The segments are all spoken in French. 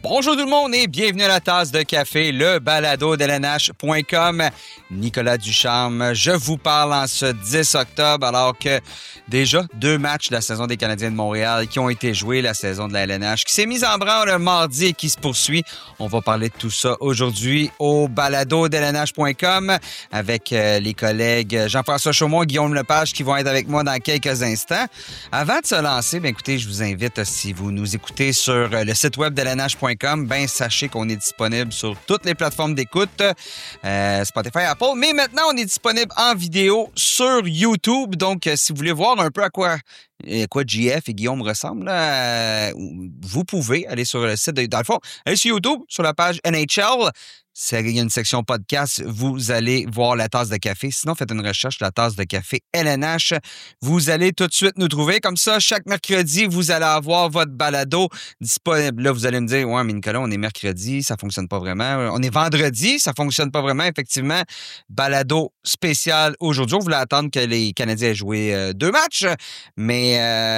Bonjour tout le monde et bienvenue à la tasse de café, le balado de LNH.com. Nicolas Ducharme, je vous parle en ce 10 octobre alors que déjà 2 matchs de la saison des Canadiens de Montréal qui ont été joués, la saison de la LNH qui s'est mise en branle le mardi et qui se poursuit. On va parler de tout ça aujourd'hui au balado de LNH.com avec les collègues Jean-François Chaumont et Guillaume Lepage qui vont être avec moi dans quelques instants. Avant de se lancer, écoutez, je vous invite, si vous nous écoutez sur le site web de LNH.com, sachez qu'on est disponible sur toutes les plateformes d'écoute, Spotify, Apple, mais maintenant on est disponible en vidéo sur YouTube. Donc, si vous voulez voir un peu à quoi JF et Guillaume ressemblent, vous pouvez aller sur le site dans le fond, allez sur YouTube, sur la page NHL. Il y a une section podcast, vous allez voir la tasse de café. Sinon, faites une recherche, la tasse de café LNH. Vous allez tout de suite nous trouver. Comme ça, chaque mercredi, vous allez avoir votre balado disponible. Là, vous allez me dire, ouais, mais Nicolas, on est mercredi, ça fonctionne pas vraiment. On est vendredi, ça fonctionne pas vraiment. Effectivement, balado spécial aujourd'hui. On voulait attendre que les Canadiens aient joué 2 matchs, mais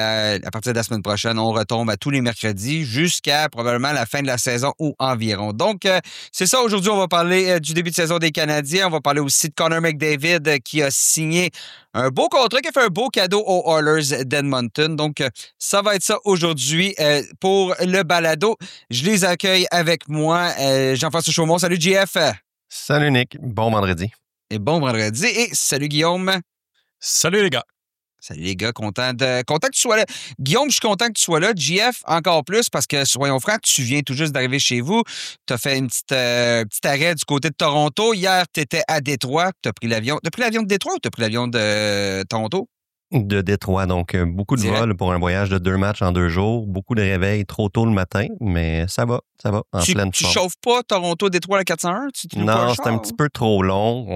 à partir de la semaine prochaine, on retombe à tous les mercredis jusqu'à probablement la fin de la saison ou environ. Donc, c'est ça aujourd'hui. On va parler du début de saison des Canadiens. On va parler aussi de Connor McDavid qui a signé un beau contrat, qui a fait un beau cadeau aux Oilers d'Edmonton. Donc, ça va être ça aujourd'hui pour le balado. Je les accueille avec moi. Jean-François Chaumont. Salut, JF. Salut, Nick. Bon vendredi. Et bon vendredi. Et salut, Guillaume. Salut, les gars. Salut les gars, content que tu sois là. Guillaume, je suis content que tu sois là. JF, encore plus, parce que, soyons francs, tu viens tout juste d'arriver chez vous. Tu as fait une petit arrêt du côté de Toronto. Hier, tu étais à Détroit. Tu as pris l'avion. Tu as pris l'avion de Détroit ou tu as pris l'avion de Toronto? De Détroit, donc beaucoup de vols pour un voyage de 2 matchs en 2 jours. Beaucoup de réveils trop tôt le matin, mais ça va, en pleine forme. Tu chauffes pas Toronto-Détroit la 401? Non, c'est un petit peu trop long.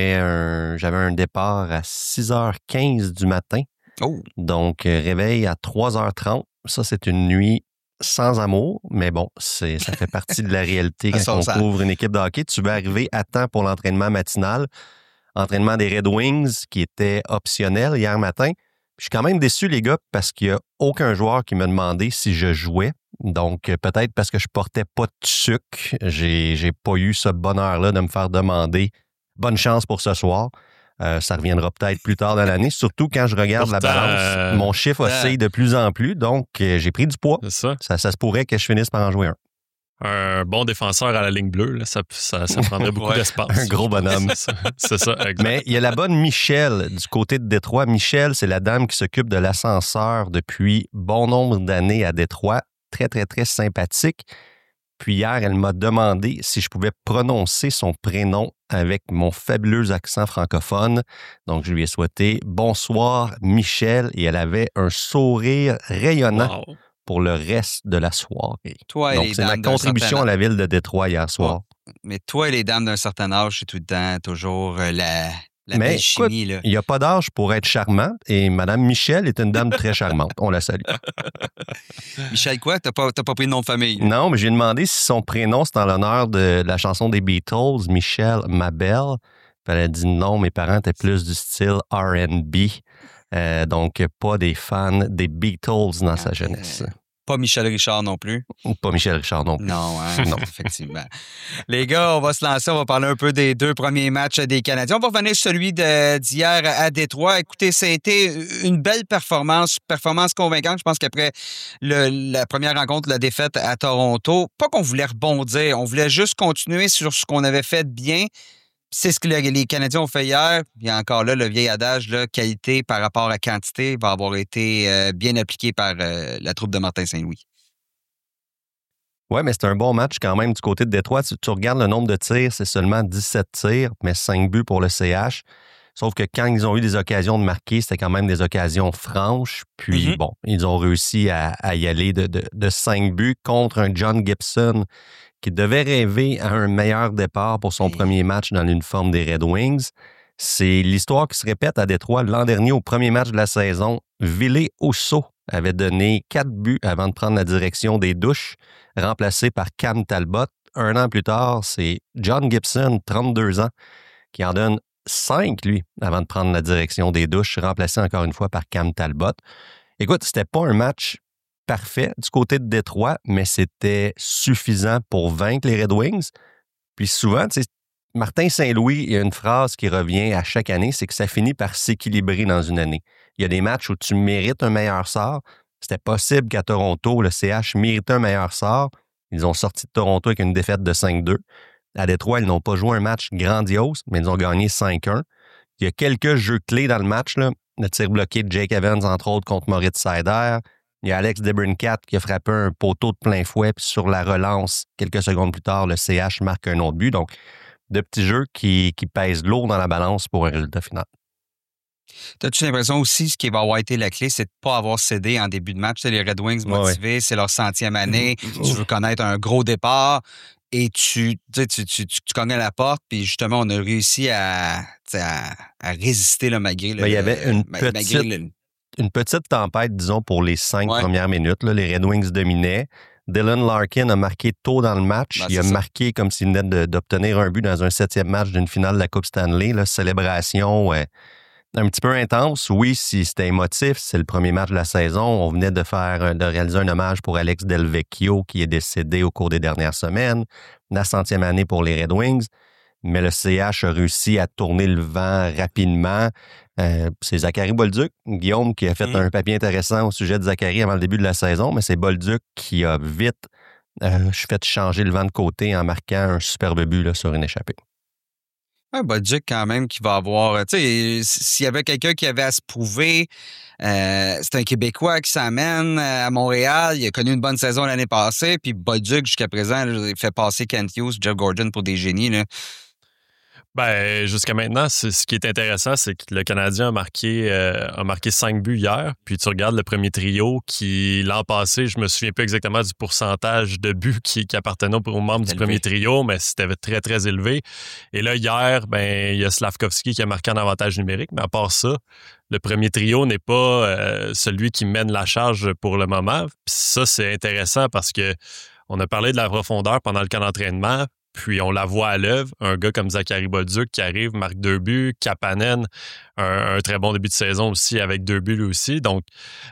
J'avais un départ à 6h15 du matin. Oh. Donc, réveil à 3h30. Ça, c'est une nuit sans amour, mais bon, ça fait partie de la réalité quand on couvre une équipe de hockey. Tu veux arriver à temps pour l'entraînement matinal. Entraînement des Red Wings qui était optionnel hier matin. Je suis quand même déçu, les gars, parce qu'il n'y a aucun joueur qui m'a demandé si je jouais. Donc, peut-être parce que je portais pas de sucre. J'ai pas eu ce bonheur-là de me faire demander bonne chance pour ce soir. Ça reviendra peut-être plus tard dans l'année, surtout quand je regarde la balance. Mon chiffre oscille de plus en plus, donc j'ai pris du poids. C'est ça. Ça se pourrait que je finisse par en jouer un. Un bon défenseur à la ligne bleue, là, ça prendrait beaucoup d'espace. Un gros bonhomme. C'est ça, exact. Mais il y a la bonne Michelle du côté de Détroit. Michelle, c'est la dame qui s'occupe de l'ascenseur depuis bon nombre d'années à Détroit. Très, très, très sympathique. Puis hier, elle m'a demandé si je pouvais prononcer son prénom avec mon fabuleux accent francophone. Donc, je lui ai souhaité « Bonsoir, Michelle » et elle avait un sourire rayonnant. Wow. Pour le reste de la soirée. Donc, c'est ma contribution à la ville de Détroit hier soir. Oh, mais toi et les dames d'un certain âge, c'est tout le temps toujours la belle chimie. Mais il n'y a pas d'âge pour être charmant et Mme Michel est une dame très charmante. On la salue. Michel quoi? T'as pas pris de nom de famille? Non, mais j'ai demandé si son prénom, c'est en l'honneur de la chanson des Beatles, Michel, ma belle. Puis elle a dit non, mes parents étaient plus du style R&B. Donc, pas des fans des Beatles dans sa jeunesse. Pas Michel Richard non plus. Pas Michel Richard non plus. Non, hein? Non, effectivement. Les gars, on va se lancer. On va parler un peu des 2 premiers matchs des Canadiens. On va revenir sur celui d'hier à Détroit. Écoutez, ça a été une belle performance convaincante. Je pense qu'après la première rencontre, la défaite à Toronto, pas qu'on voulait rebondir, on voulait juste continuer sur ce qu'on avait fait de bien. C'est ce que les Canadiens ont fait hier. Puis encore là, le vieil adage, là, qualité par rapport à quantité, va avoir été bien appliqué par la troupe de Martin Saint-Louis. Oui, mais c'est un bon match quand même du côté de Détroit. Tu regardes le nombre de tirs, c'est seulement 17 tirs, mais 5 buts pour le CH. Sauf que quand ils ont eu des occasions de marquer, c'était quand même des occasions franches. Puis bon, ils ont réussi à y aller de 5 buts contre un John Gibson qui devait rêver à un meilleur départ pour son premier match dans l'uniforme des Red Wings. C'est l'histoire qui se répète à Détroit. L'an dernier, au premier match de la saison, Ville Osso avait donné 4 buts avant de prendre la direction des douches, remplacé par Cam Talbot. 1 an plus tard, c'est John Gibson, 32 ans, qui en donne 5, lui, avant de prendre la direction des douches, remplacé encore une fois par Cam Talbot. Écoute, c'était pas un match parfait du côté de Détroit, mais c'était suffisant pour vaincre les Red Wings. Puis souvent, tu sais, Martin Saint-Louis, il y a une phrase qui revient à chaque année, c'est que ça finit par s'équilibrer dans une année. Il y a des matchs où tu mérites un meilleur sort. C'était possible qu'à Toronto, le CH méritait un meilleur sort. Ils ont sorti de Toronto avec une défaite de 5-2. À Détroit, ils n'ont pas joué un match grandiose, mais ils ont gagné 5-1. Il y a quelques jeux clés dans le match, là. Le tir bloqué de Jake Evans, entre autres, contre Moritz Seider. Il y a Alex DeBrincat qui a frappé un poteau de plein fouet, puis sur la relance, quelques secondes plus tard, le CH marque un autre but. Donc, de petits jeux qui pèsent lourd dans la balance pour un résultat final. T'as-tu l'impression aussi, ce qui va avoir été la clé, c'est de ne pas avoir cédé en début de match? C'est les Red Wings motivés, c'est leur 100e année, tu veux connaître un gros départ et tu cognais la porte, puis justement, on a réussi à résister là, malgré le... Il y avait une petite tempête, disons, pour les 5 premières minutes. Là, les Red Wings dominaient. Dylan Larkin a marqué tôt dans le match. Il a marqué comme s'il venait d'obtenir un but dans un 7e match d'une finale de la Coupe Stanley. Là, célébration un petit peu intense. Oui, si c'était émotif, c'est le premier match de la saison. On venait de réaliser un hommage pour Alex Delvecchio qui est décédé au cours des dernières semaines. La 100e année pour les Red Wings. Mais le CH a réussi à tourner le vent rapidement. C'est Zachary Bolduc, Guillaume, qui a fait un papier intéressant au sujet de Zachary avant le début de la saison, mais c'est Bolduc qui a vite fait changer le vent de côté en marquant un superbe but là, sur une échappée. Un Bolduc quand même qui va avoir... Tu sais, s'il y avait quelqu'un qui avait à se prouver, c'est un Québécois qui s'amène à Montréal. Il a connu une bonne saison l'année passée. Puis Bolduc, jusqu'à présent, il fait passer Kent Hughes, Jeff Gordon pour des génies. Là. Ben, jusqu'à maintenant, ce qui est intéressant, c'est que le Canadien a marqué 5 buts hier. Puis tu regardes le premier trio qui, l'an passé, je me souviens pas exactement du pourcentage de buts qui appartenaient aux membres du premier trio, mais c'était très, très élevé. Et là, hier, ben, il y a Slavkovski qui a marqué en avantage numérique. Mais à part ça, le premier trio n'est pas celui qui mène la charge pour le moment. Puis ça, c'est intéressant parce que on a parlé de la profondeur pendant le camp d'entraînement. Puis on la voit à l'œuvre, un gars comme Zachary Bolduc qui arrive, marque 2 buts, Kapanen, un très bon début de saison aussi avec 2 buts lui aussi. Donc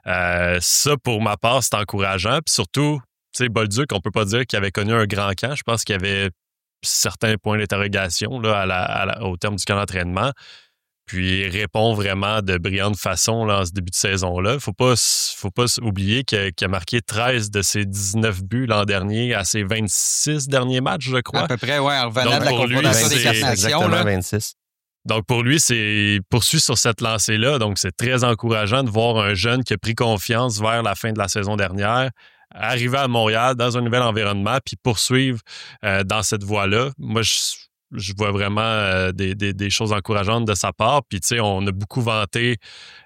ça, pour ma part, c'est encourageant. Puis surtout, tu sais, Bolduc, on peut pas dire qu'il avait connu un grand camp. Je pense qu'il y avait certains points d'interrogation là, au terme du camp d'entraînement. Puis il répond vraiment de brillante façon là, en ce début de saison-là. Faut pas oublier qu'il a marqué 13 de ses 19 buts l'an dernier à ses 26 derniers matchs, je crois. À peu près, oui, en revenant donc, de la confrontation des 4 nations. Exactement 26. Donc pour lui, c'est poursuit sur cette lancée-là. Donc c'est très encourageant de voir un jeune qui a pris confiance vers la fin de la saison dernière, arriver à Montréal dans un nouvel environnement, puis poursuivre dans cette voie-là. Moi, je vois vraiment des choses encourageantes de sa part. Puis, tu sais, on a beaucoup vanté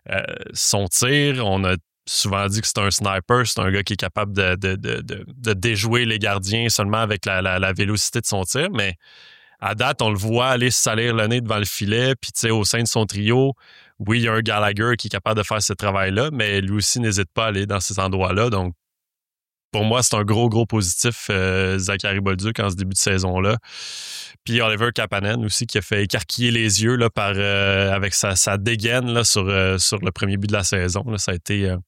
son tir. On a souvent dit que c'est un sniper. C'est un gars qui est capable de déjouer les gardiens seulement avec la vélocité de son tir. Mais à date, on le voit aller se salir le nez devant le filet. Puis, tu sais, au sein de son trio, oui, il y a un Gallagher qui est capable de faire ce travail-là, mais lui aussi n'hésite pas à aller dans ces endroits-là. Donc, pour moi, c'est un gros positif, Zachary Bolduc, en ce début de saison-là. Puis Oliver Kapanen aussi, qui a fait écarquiller les yeux là, avec sa dégaine là, sur le premier but de la saison. Là. Ça a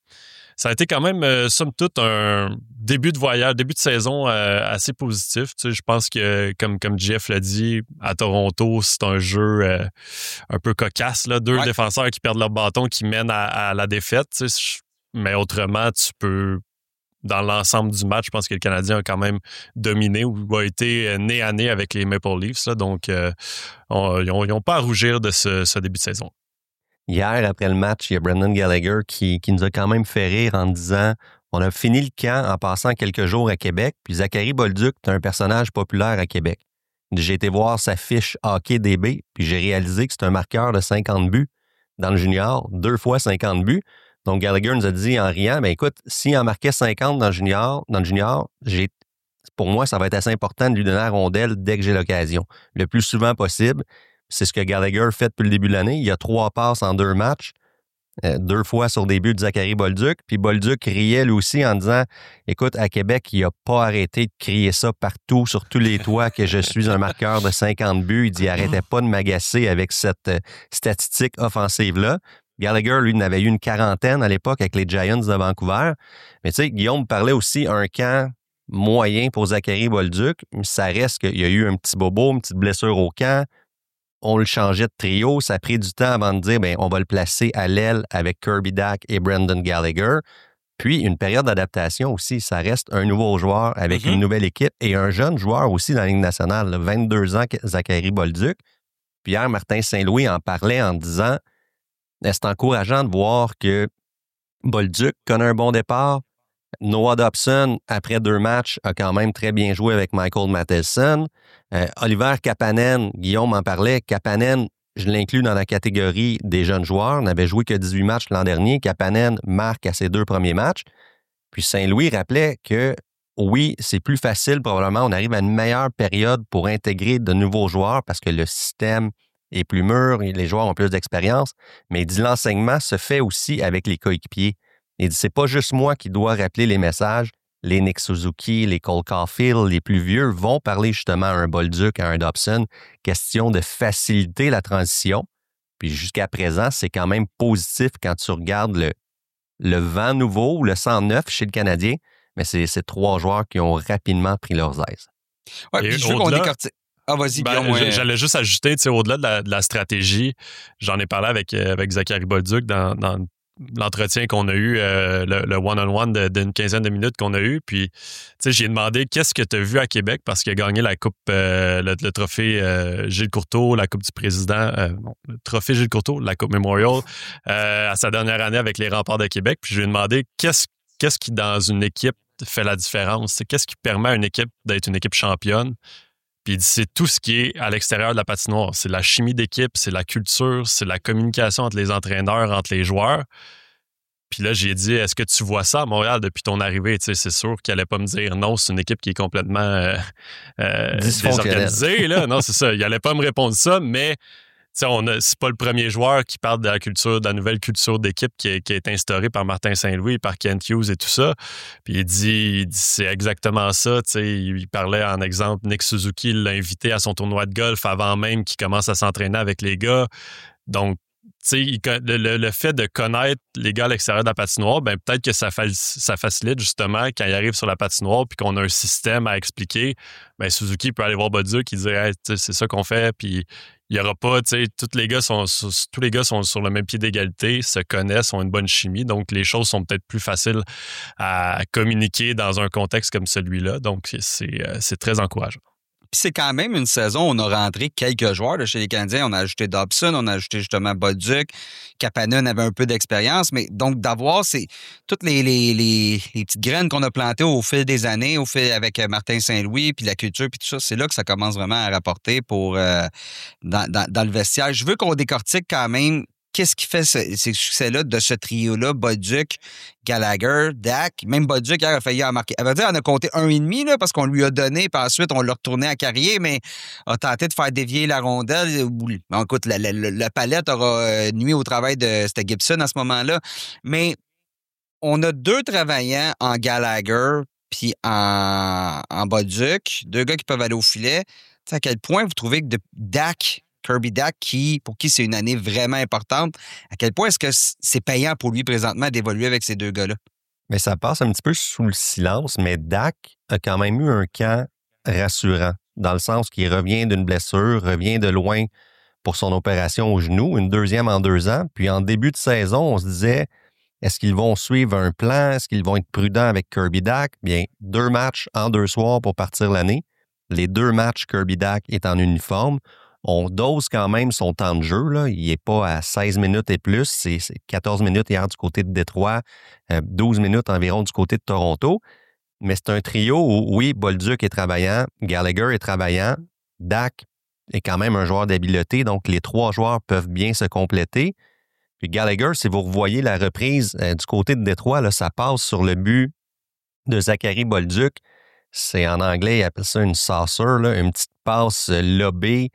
été quand même, somme toute, un début de saison assez positif. Tu sais, je pense que, comme Jeff l'a dit, à Toronto, c'est un jeu un peu cocasse. Là. Deux défenseurs qui perdent leur bâton, qui mènent à la défaite. Tu sais, mais autrement, tu peux... Dans l'ensemble du match, je pense que le Canadien a quand même dominé ou a été nez à nez avec les Maple Leafs. Là, donc, ils n'ont pas à rougir de ce début de saison. Hier, après le match, il y a Brendan Gallagher qui nous a quand même fait rire en disant « On a fini le camp en passant quelques jours à Québec, puis Zachary Bolduc, c'est un personnage populaire à Québec. J'ai été voir sa fiche hockey DB, puis j'ai réalisé que c'est un marqueur de 50 buts dans le junior, 2 fois 50 buts. Donc, Gallagher nous a dit en riant, ben écoute, s'il en marquait 50 dans le junior, pour moi, ça va être assez important de lui donner la rondelle dès que j'ai l'occasion, le plus souvent possible. C'est ce que Gallagher fait depuis le début de l'année. Il y a 3 passes en 2 matchs, 2 fois sur des buts de Zachary Bolduc. Puis Bolduc riait lui aussi en disant, écoute, à Québec, il n'a pas arrêté de crier ça partout, sur tous les toits, que je suis un marqueur de 50 buts. Il dit, arrêtait pas de m'agacer avec cette statistique offensive-là. Gallagher, lui, n'avait eu une quarantaine à l'époque avec les Giants de Vancouver. Mais tu sais, Guillaume parlait aussi un camp moyen pour Zachary Bolduc. Ça reste qu'il y a eu un petit bobo, une petite blessure au camp. On le changeait de trio. Ça a pris du temps avant de dire, on va le placer à l'aile avec Kirby Dach et Brendan Gallagher. Puis, une période d'adaptation aussi. Ça reste un nouveau joueur avec une nouvelle équipe et un jeune joueur aussi dans la Ligue nationale, là, 22 ans, Zachary Bolduc. Puis hier, Martin Saint-Louis en parlait en disant c'est encourageant de voir que Bolduc connaît un bon départ. Noah Dobson, après 2 matchs, a quand même très bien joué avec Michael Matheson. Oliver Kapanen, Guillaume en parlait. Kapanen, je l'inclus dans la catégorie des jeunes joueurs. N'avait joué que 18 matchs l'an dernier. Kapanen marque à ses 2 premiers matchs. Puis Saint-Louis rappelait que oui, c'est plus facile probablement. On arrive à une meilleure période pour intégrer de nouveaux joueurs parce que le système est plus mûr et les joueurs ont plus d'expérience. Mais il dit l'enseignement se fait aussi avec les coéquipiers. Il dit, c'est pas juste moi qui dois rappeler les messages. Les Nick Suzuki, les Cole Caulfield, les plus vieux vont parler justement à un Bolduc, à un Dobson. Question de faciliter la transition. Puis jusqu'à présent, c'est quand même positif quand tu regardes le vent nouveau ou le sang neuf chez le Canadien. Mais c'est 3 joueurs qui ont rapidement pris leurs aises. Ouais, puis je veux qu'on décortique. Ah, vas-y, Guillaume. J'allais juste ajouter, au-delà de la stratégie, j'en ai parlé avec Zachary Bolduc dans l'entretien qu'on a eu, le one-on-one d'une quinzaine de minutes qu'on a eu. Puis, j'ai demandé qu'est-ce que tu as vu à Québec parce qu'il a gagné la coupe, le trophée Gilles Courteau, la coupe du président, le trophée Gilles Courteau, la coupe Memorial, à sa dernière année avec les Remparts de Québec. Puis, je lui ai demandé qu'est-ce qui, dans une équipe, fait la différence? Qu'est-ce qui permet à une équipe d'être une équipe championne? Puis il dit, c'est tout ce qui est à l'extérieur de la patinoire. C'est la chimie d'équipe, c'est la culture, c'est la communication entre les entraîneurs, entre les joueurs. Puis là, j'ai dit, est-ce que tu vois ça à Montréal depuis ton arrivée? Tu sais, c'est sûr qu'il n'allait pas me dire non, c'est une équipe qui est complètement désorganisée. Là. Non, c'est ça. Il n'allait pas me répondre ça, mais c'est pas le premier joueur qui parle de la culture, de la nouvelle culture d'équipe qui a été instaurée par Martin Saint-Louis, par Kent Hughes et tout ça. Puis il dit c'est exactement ça. Il parlait en exemple, Nick Suzuki il l'a invité à son tournoi de golf avant même qu'il commence à s'entraîner avec les gars. Donc, le fait de connaître les gars à l'extérieur de la patinoire, peut-être que ça facilite justement quand il arrive sur la patinoire puis qu'on a un système à expliquer. Suzuki peut aller voir Bolduc qui dit hey, c'est ça qu'on fait, puis il n'y aura pas, tous les gars sont sur le même pied d'égalité, se connaissent, ont une bonne chimie, donc les choses sont peut-être plus faciles à communiquer dans un contexte comme celui-là. Donc, c'est très encourageant. Puis c'est quand même une saison où on a rentré quelques joueurs de chez les Canadiens. On a ajouté Dobson, on a ajouté justement Bolduc. Kapanen avait un peu d'expérience. Mais donc, d'avoir toutes les petites graines qu'on a plantées au fil des années, avec Martin Saint-Louis, puis la culture, puis tout ça, c'est là que ça commence vraiment à rapporter pour dans le vestiaire. Je veux qu'on décortique quand même qu'est-ce qui fait ces succès-là de ce trio-là, Bolduc, Gallagher, Dach. Même Bolduc, hier, a failli en marquer. Elle va dire, on a compté 1,5 là, parce qu'on lui a donné, puis ensuite, on l'a retourné à Carrier, mais a tenté de faire dévier la rondelle. Bon, écoute, la palette aura nuit au travail de c'était Gibson à ce moment-là. Mais on a 2 travaillants en Gallagher puis en Bolduc, 2 gars qui peuvent aller au filet. T'sais, à quel point vous trouvez que Dach, Kirby Dach, pour qui c'est une année vraiment importante, à quel point est-ce que c'est payant pour lui présentement d'évoluer avec ces 2 gars-là? Mais ça passe un petit peu sous le silence, mais Dach a quand même eu un camp rassurant, dans le sens qu'il revient d'une blessure, revient de loin pour son opération au genou, une 2e en 2 ans. Puis en début de saison, on se disait, est-ce qu'ils vont suivre un plan? Est-ce qu'ils vont être prudents avec Kirby Dach? Bien, 2 matchs en 2 soirs pour partir l'année. Les 2 matchs, Kirby Dach est en uniforme. On dose quand même son temps de jeu. Là. Il n'est pas à 16 minutes et plus. C'est 14 minutes hier du côté de Détroit, 12 minutes environ du côté de Toronto. Mais c'est un trio où, oui, Bolduc est travaillant, Gallagher est travaillant, Dach est quand même un joueur d'habileté, donc les 3 joueurs peuvent bien se compléter. Puis Gallagher, si vous revoyez la reprise du côté de Détroit, là, ça passe sur le but de Zachary Bolduc. C'est en anglais, ils appellent ça une saucer, là, une petite passe lobée.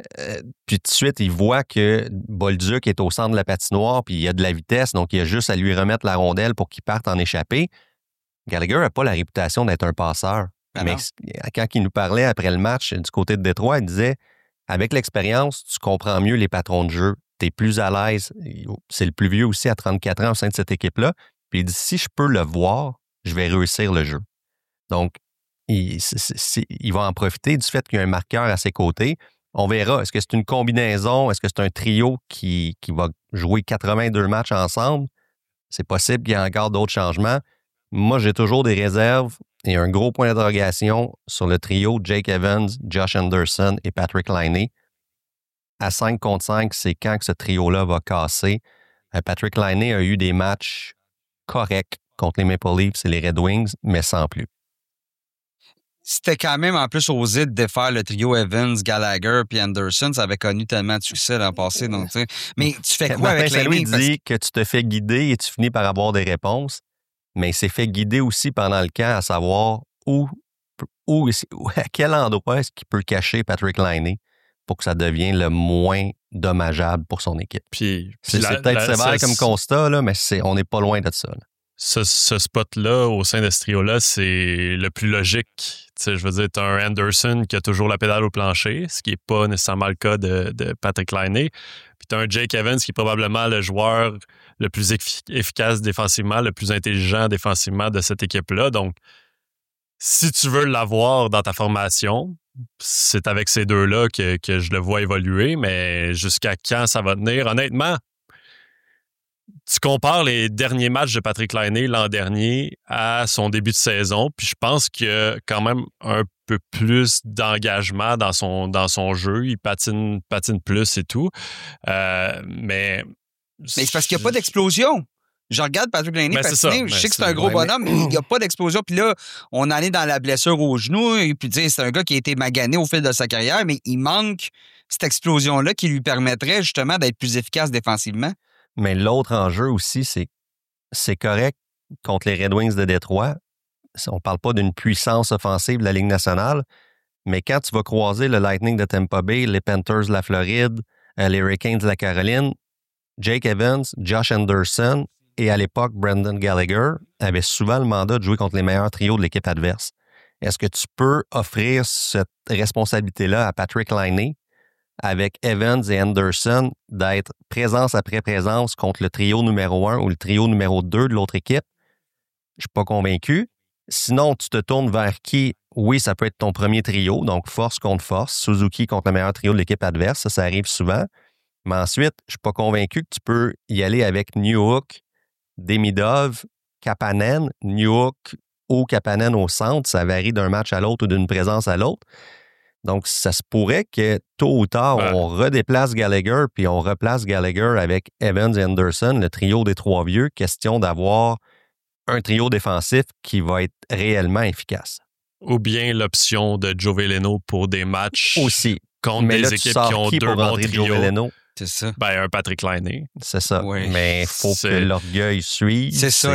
Puis tout de suite, il voit que Bolduc est au centre de la patinoire puis il y a de la vitesse, donc il y a juste à lui remettre la rondelle pour qu'il parte en échappée. Gallagher n'a pas la réputation d'être un passeur. Mais quand il nous parlait après le match du côté de Détroit, il disait « Avec l'expérience, tu comprends mieux les patrons de jeu. tu es plus à l'aise. C'est le plus vieux aussi à 34 ans au sein de cette équipe-là. Puis il dit, si je peux le voir, je vais réussir le jeu. Donc, il va en profiter du fait qu'il y a un marqueur à ses côtés. On verra. Est-ce que c'est une combinaison? Est-ce que c'est un trio qui va jouer 82 matchs ensemble? C'est possible qu'il y ait encore d'autres changements. Moi, j'ai toujours des réserves et un gros point d'interrogation sur le trio Jake Evans, Josh Anderson et Patrick Laine. À 5 contre 5, c'est quand que ce trio-là va casser. Patrick Laine a eu des matchs corrects contre les Maple Leafs et les Red Wings, mais sans plus. C'était quand même en plus osé de défaire le trio Evans, Gallagher puis Anderson. Ça avait connu tellement de succès l'an passé. Donc, mais tu fais quoi avec Laine? Saint-Louis dit que tu te fais guider et tu finis par avoir des réponses, mais il s'est fait guider aussi pendant le camp à savoir à quel endroit est-ce qu'il peut cacher Patrick Laine pour que ça devienne le moins dommageable pour son équipe. Puis c'est peut-être sévère comme constat, là, mais on n'est pas loin de ça. Là. Ce spot-là, au sein de ce trio-là, c'est le plus logique. T'sais, je veux dire, tu as un Anderson qui a toujours la pédale au plancher, ce qui n'est pas nécessairement le cas de Patrick Laine. Puis tu as un Jake Evans qui est probablement le joueur le plus efficace défensivement, le plus intelligent défensivement de cette équipe-là. Donc, si tu veux l'avoir dans ta formation, c'est avec ces deux-là que je le vois évoluer, mais jusqu'à quand ça va tenir? Honnêtement, tu compares les derniers matchs de Patrick Laine l'an dernier à son début de saison, puis je pense qu'il y a quand même un peu plus d'engagement dans son jeu. Il patine plus et tout. Mais c'est parce qu'il n'y a pas d'explosion. Je regarde Patrick Laine patiner, je sais que c'est un gros bonhomme, mais il n'y a pas d'explosion. Puis là, on en est dans la blessure au genou. Et puis, c'est un gars qui a été magané au fil de sa carrière, mais il manque cette explosion-là qui lui permettrait justement d'être plus efficace défensivement. Mais l'autre enjeu aussi, c'est correct contre les Red Wings de Détroit. On ne parle pas d'une puissance offensive de la Ligue nationale, mais quand tu vas croiser le Lightning de Tampa Bay, les Panthers de la Floride, les Hurricanes de la Caroline, Jake Evans, Josh Anderson et à l'époque Brendan Gallagher avaient souvent le mandat de jouer contre les meilleurs trios de l'équipe adverse. Est-ce que tu peux offrir cette responsabilité-là à Patrick Laine avec Evans et Anderson d'être présence après présence contre le trio numéro 1 ou le trio numéro 2 de l'autre équipe? Je ne suis pas convaincu. Sinon, tu te tournes vers qui? Oui, ça peut être ton premier trio, donc force contre force, Suzuki contre le meilleur trio de l'équipe adverse, ça arrive souvent. Mais ensuite, je ne suis pas convaincu que tu peux y aller avec Newhook, Demidov, Kapanen, Newhook ou Kapanen au centre. Ça varie d'un match à l'autre ou d'une présence à l'autre. Donc, ça se pourrait que tôt ou tard, on redéplace Gallagher puis on replace Gallagher avec Evans et Anderson, le trio des trois vieux. Question d'avoir un trio défensif qui va être réellement efficace. Ou bien l'option de Joe Veleno pour des matchs aussi contre des équipes qui ont deux bons trios. C'est ça. Un Patrick Laine. C'est ça. Oui. Mais il faut que l'orgueil suive. C'est ça,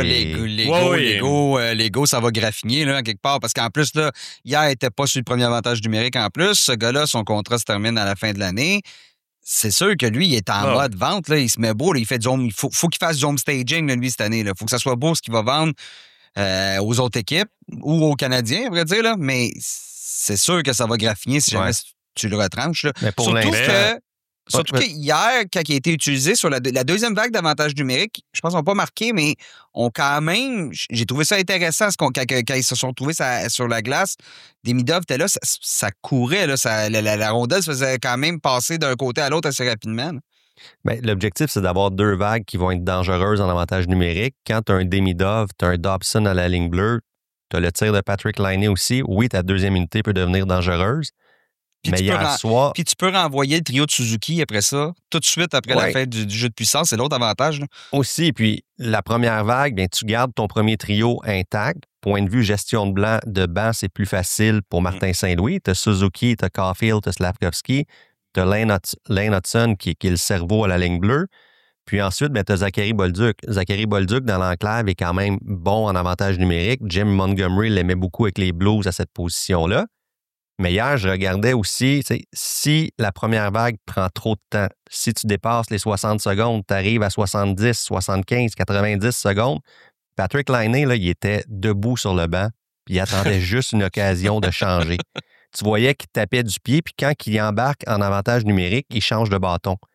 l'ego, ça va graffiner là, quelque part. Parce qu'en plus, là, hier, il n'était pas sur le premier avantage numérique en plus. Ce gars-là, son contrat se termine à la fin de l'année. C'est sûr que lui, il est en mode vente. Là, il se met beau. Là, il fait il faut qu'il fasse du home staging, là, lui, cette année. Il faut que ça soit beau ce qu'il va vendre aux autres équipes ou aux Canadiens, à vrai dire. Là. Mais c'est sûr que ça va graffiner si jamais tu le retranches. Là. Mais pour l'instant... Surtout que hier, quand il a été utilisé sur la deuxième vague d'avantages numériques, je pense qu'on n'a pas marqué, mais on quand même, j'ai trouvé ça intéressant quand ils se sont retrouvés sur la glace. Demidov était là, ça courait, là, la rondelle se faisait quand même passer d'un côté à l'autre assez rapidement. Bien, l'objectif, c'est d'avoir deux vagues qui vont être dangereuses en avantage numérique. Quand tu as un Demidov, tu as un Dobson à la ligne bleue, tu as le tir de Patrick Laine aussi. Oui, ta deuxième unité peut devenir dangereuse. Mais puis tu peux renvoyer le trio de Suzuki après ça, tout de suite après la fin du jeu de puissance. C'est l'autre avantage. Là. Aussi, puis la première vague, bien, tu gardes ton premier trio intact. Point de vue gestion de banc, c'est plus facile pour Martin Saint-Louis. Tu as Suzuki, tu as Caulfield, tu as Slavkovski, tu as Lane Hudson qui est le cerveau à la ligne bleue. Puis ensuite, tu as Zachary Bolduc. Zachary Bolduc, dans l'enclave, est quand même bon en avantage numérique. Jim Montgomery l'aimait beaucoup avec les Blues à cette position-là. Mais hier, je regardais aussi, si la première vague prend trop de temps, si tu dépasses les 60 secondes, tu arrives à 70, 75, 90 secondes, Patrick Laine, là, il était debout sur le banc, puis il attendait juste une occasion de changer. Tu voyais qu'il tapait du pied, puis quand il embarque en avantage numérique, il change de bâton.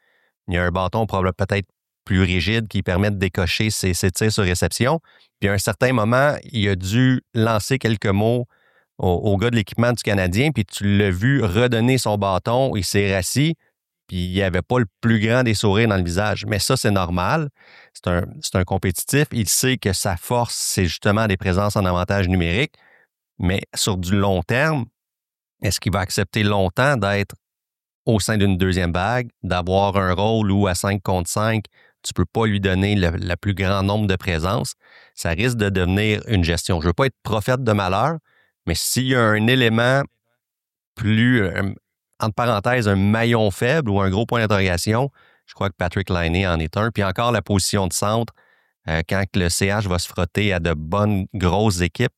Il y a un bâton peut-être plus rigide qui permet de décocher ses tirs sur réception. Puis à un certain moment, il a dû lancer quelques mots au gars de l'équipement du Canadien, puis tu l'as vu redonner son bâton, il s'est rassis, puis il n'y avait pas le plus grand des sourires dans le visage. Mais ça, c'est normal. C'est un compétitif. Il sait que sa force, c'est justement des présences en avantage numérique. Mais sur du long terme, est-ce qu'il va accepter longtemps d'être au sein d'une deuxième vague, d'avoir un rôle où à 5 contre 5, tu ne peux pas lui donner le plus grand nombre de présences? Ça risque de devenir une gestion. Je ne veux pas être prophète de malheur, mais s'il y a un élément plus, entre parenthèses, un maillon faible ou un gros point d'interrogation, je crois que Patrick Laine en est un. Puis encore la position de centre, quand le CH va se frotter à de bonnes grosses équipes,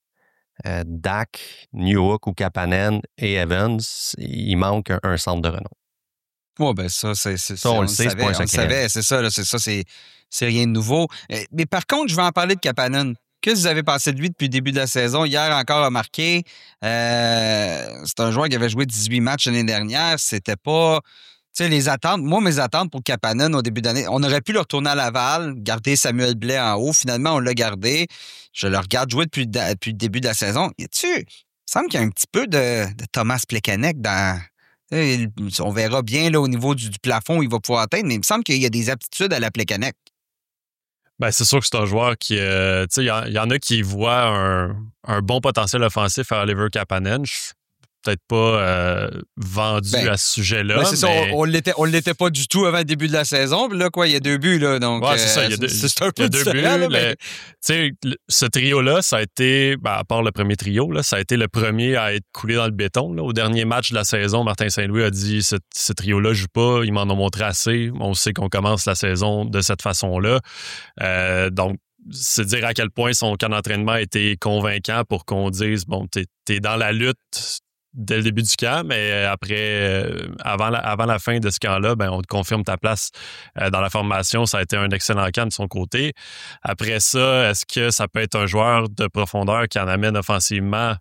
Dak, Newhook ou Kapanen et Evans, il manque un centre de renom. Oui, ben ça, on le sait, c'est pas un secret. C'est ça, c'est rien de nouveau. Mais par contre, je vais en parler de Kapanen. Qu'est-ce que vous avez pensé de lui depuis le début de la saison? Hier encore a marqué. C'est un joueur qui avait joué 18 matchs l'année dernière. C'était pas... Tu sais, les attentes, mes attentes pour Kapanen au début d'année, on aurait pu le retourner à Laval, garder Samuel Blais en haut. Finalement, on l'a gardé. Je le regarde jouer depuis le début de la saison. Il me semble qu'il y a un petit peu de Thomas Plekanec dans... On verra bien là, au niveau du plafond où il va pouvoir atteindre, mais il me semble qu'il y a des aptitudes à la Plekanec. Ben, c'est sûr que c'est un joueur qui... il y en a qui voient un bon potentiel offensif à Oliver Kapanen. Peut-être pas vendu à ce sujet-là. Ben c'est ça, on l'était pas du tout avant le début de la saison. Puis là, il y a 2 buts. Là, donc, c'est ça. C'est un peu différent. Deux buts. Ce trio-là, ça a été, à part le premier trio, là, ça a été le premier à être coulé dans le béton. Là. Au dernier match de la saison, Martin Saint-Louis a dit ce trio-là ne joue pas. Ils m'en ont montré assez. On sait qu'on commence la saison de cette façon-là. Donc, c'est dire à quel point son camp d'entraînement a été convaincant pour qu'on dise, bon, t'es dans la lutte dès le début du camp, mais après, avant la fin de ce camp-là, on te confirme ta place dans la formation. Ça a été un excellent camp de son côté. Après ça, est-ce que ça peut être un joueur de profondeur qui en amène offensivement?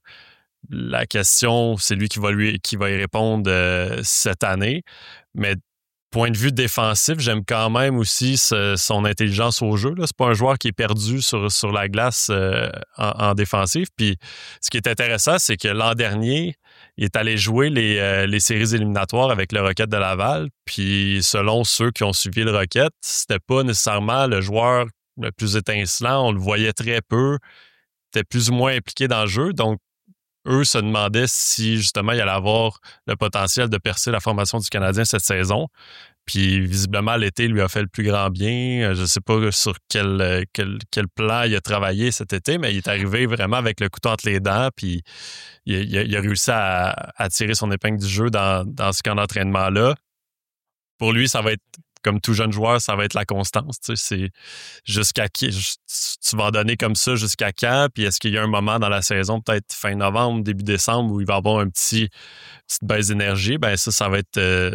La question, c'est lui qui va y répondre cette année. Mais point de vue défensif, j'aime quand même aussi son intelligence au jeu. Là. C'est pas un joueur qui est perdu sur la glace en défensive. Puis ce qui est intéressant, c'est que l'an dernier, il est allé jouer les séries éliminatoires avec le Rocket de Laval. Puis selon ceux qui ont suivi le Rocket, c'était pas nécessairement le joueur le plus étincelant. On le voyait très peu. Il était plus ou moins impliqué dans le jeu. Donc, eux se demandaient si, justement, il allait avoir le potentiel de percer la formation du Canadien cette saison. Puis, visiblement, l'été lui a fait le plus grand bien. Je ne sais pas sur quel plan il a travaillé cet été, mais il est arrivé vraiment avec le couteau entre les dents. Puis, il a réussi à tirer son épingle du jeu dans ce camp d'entraînement-là. Pour lui, ça va être, comme tout jeune joueur, ça va être la constance. Tu sais, c'est jusqu'à qui tu vas en donner comme ça jusqu'à quand? Puis est-ce qu'il y a un moment dans la saison, peut-être fin novembre, début décembre, où il va avoir une petite baisse d'énergie? Ben ça va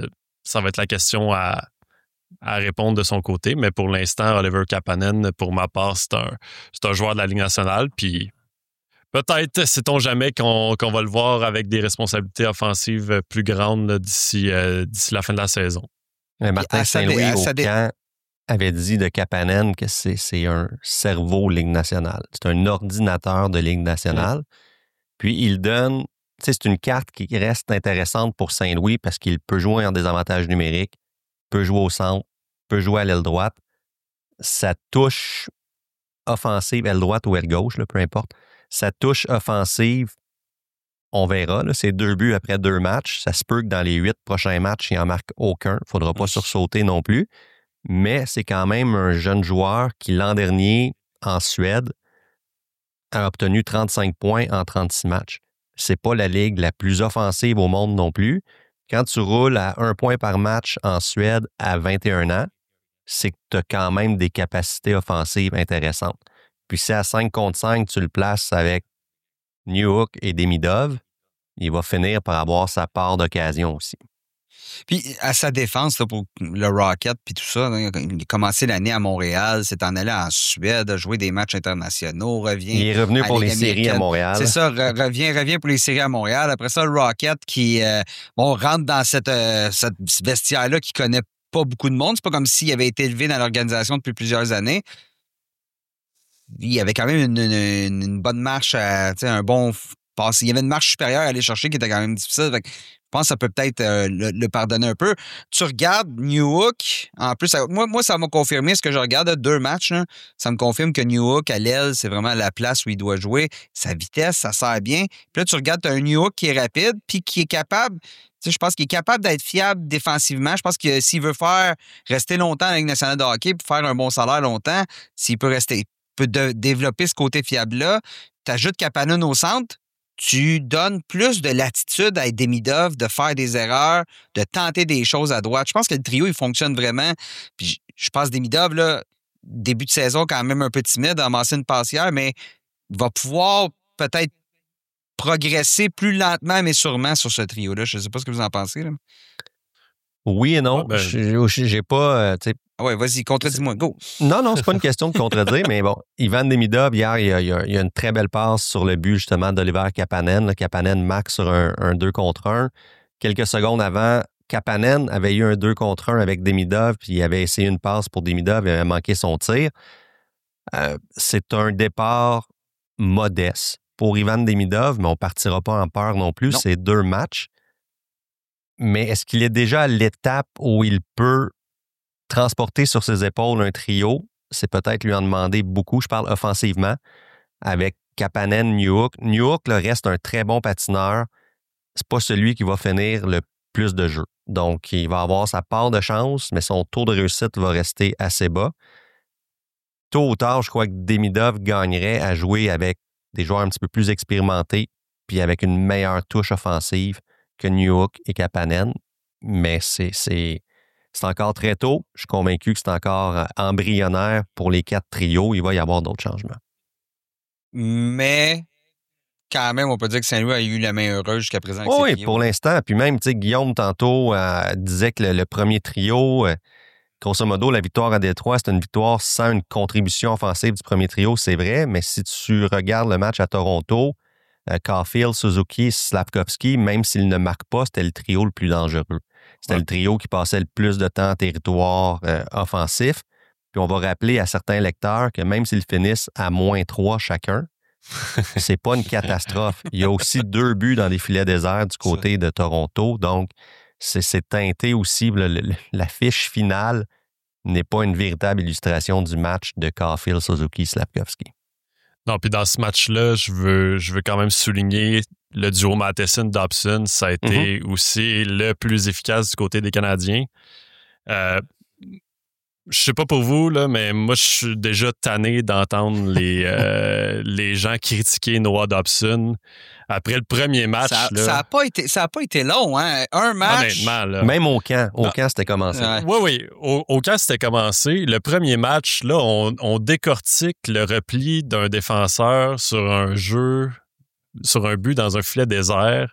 être la question à répondre de son côté. Mais pour l'instant, Oliver Kapanen, pour ma part, c'est un joueur de la Ligue nationale. Puis peut-être, sait-on jamais, qu'on va le voir avec des responsabilités offensives plus grandes là, d'ici la fin de la saison. Martin Saint-Louis, au camp, avait dit de Kapanen que c'est un cerveau Ligue nationale. C'est un ordinateur de Ligue nationale. Puis, il donne... c'est une carte qui reste intéressante pour Saint-Louis parce qu'il peut jouer en désavantage numérique, peut jouer au centre, peut jouer à l'aile droite. Sa touche offensive, aile droite ou aile gauche, là, peu importe, sa touche offensive, on verra, là, c'est 2 buts après 2 matchs. Ça se peut que dans les 8 prochains matchs, il n'en marque aucun. Il ne faudra pas sursauter non plus. Mais c'est quand même un jeune joueur qui, l'an dernier, en Suède, a obtenu 35 points en 36 matchs. C'est pas la ligue la plus offensive au monde non plus. Quand tu roules à 1 point par match en Suède à 21 ans, c'est que tu as quand même des capacités offensives intéressantes. Puis si à 5 contre 5, tu le places avec Newhook et Demidov, il va finir par avoir sa part d'occasion aussi. Puis, à sa défense, là, pour le Rocket puis tout ça, il a commencé l'année à Montréal, s'est en allé en Suède, a joué des matchs internationaux, revient... Il est revenu pour les séries à Montréal. C'est ça, revient pour les séries à Montréal. Après ça, le Rocket qui rentre dans cette vestiaire-là qu'il connaît pas beaucoup de monde. C'est pas comme s'il avait été élevé dans l'organisation depuis plusieurs années. Il y avait quand même une bonne marche, un bon passe. Il y avait une marche supérieure à aller chercher qui était quand même difficile. Fait que je pense que ça peut peut-être le pardonner un peu. Tu regardes Newhook, en plus, moi, ça m'a confirmé ce que je regarde, 2 matchs, là, ça me confirme que Newhook, à l'aile, c'est vraiment la place où il doit jouer. Sa vitesse, ça sert bien. Puis là, tu regardes, tu as un Newhook qui est rapide, puis qui est capable, je pense qu'il est capable d'être fiable défensivement. Je pense que s'il veut rester longtemps dans la Ligue nationale de hockey, puis faire un bon salaire longtemps, s'il peut développer ce côté fiable-là, tu ajoutes Kapanen au centre, tu donnes plus de latitude à Demidov de faire des erreurs, de tenter des choses à droite. Je pense que le trio, il fonctionne vraiment. Puis je pense que Demidov, là, début de saison, quand même un peu timide, a amassé une passière, mais va pouvoir peut-être progresser plus lentement, mais sûrement sur ce trio-là. Je ne sais pas ce que vous en pensez. Là. Oui et non. J'ai pas... ouais, vas-y, contredis-moi. Go! Non, c'est pas une question de contredire, mais bon, Ivan Demidov, hier, il y a une très belle passe sur le but, justement, d'Oliver Kapanen. Là, Kapanen marque sur un 2 contre 1. Quelques secondes avant, Kapanen avait eu un 2 contre 1 avec Demidov, puis il avait essayé une passe pour Demidov, il avait manqué son tir. C'est un départ modeste pour Ivan Demidov, mais on ne partira pas en peur non plus. Non. C'est 2 matchs. Mais est-ce qu'il est déjà à l'étape où il peut transporter sur ses épaules un trio? C'est peut-être lui en demander beaucoup. Je parle offensivement avec Kapanen, Newhook. Newhook reste un très bon patineur. C'est pas celui qui va finir le plus de jeux. Donc, il va avoir sa part de chance, mais son taux de réussite va rester assez bas. Tôt ou tard, je crois que Demidov gagnerait à jouer avec des joueurs un petit peu plus expérimentés puis avec une meilleure touche offensive que Newhook et Kapanen. Mais c'est encore très tôt. Je suis convaincu que c'est encore embryonnaire pour les 4 trios. Il va y avoir d'autres changements. Mais quand même, on peut dire que Saint-Louis a eu la main heureuse jusqu'à présent avec ses trios. Pour l'instant. Puis même, Guillaume, tantôt, disait que le premier trio, grosso modo, la victoire à Détroit, c'est une victoire sans une contribution offensive du premier trio, c'est vrai. Mais si tu regardes le match à Toronto, Caulfield, Suzuki, Slafkovský, même s'ils ne marquent pas, c'était le trio le plus dangereux. C'était le trio qui passait le plus de temps en territoire offensif. Puis on va rappeler à certains lecteurs que même s'ils finissent à -3 chacun, c'est pas une catastrophe. Il y a aussi 2 buts dans les filets déserts du côté de Toronto. Donc, c'est teinté aussi. La fiche finale n'est pas une véritable illustration du match de Caulfield, Suzuki, Slafkovský. Non, puis dans ce match-là, je veux quand même souligner le duo Matheson-Dobson. Ça a été aussi le plus efficace du côté des Canadiens. Je sais pas pour vous, là, mais moi, je suis déjà tanné d'entendre les gens critiquer Noah Dobson. Après le premier match... Ça a pas été long, hein? Un match... Honnêtement, là. Même au camp. Au camp, c'était commencé. Oui. Au camp, c'était commencé. Le premier match, là, on décortique le repli d'un défenseur sur un jeu, sur un but dans un filet désert.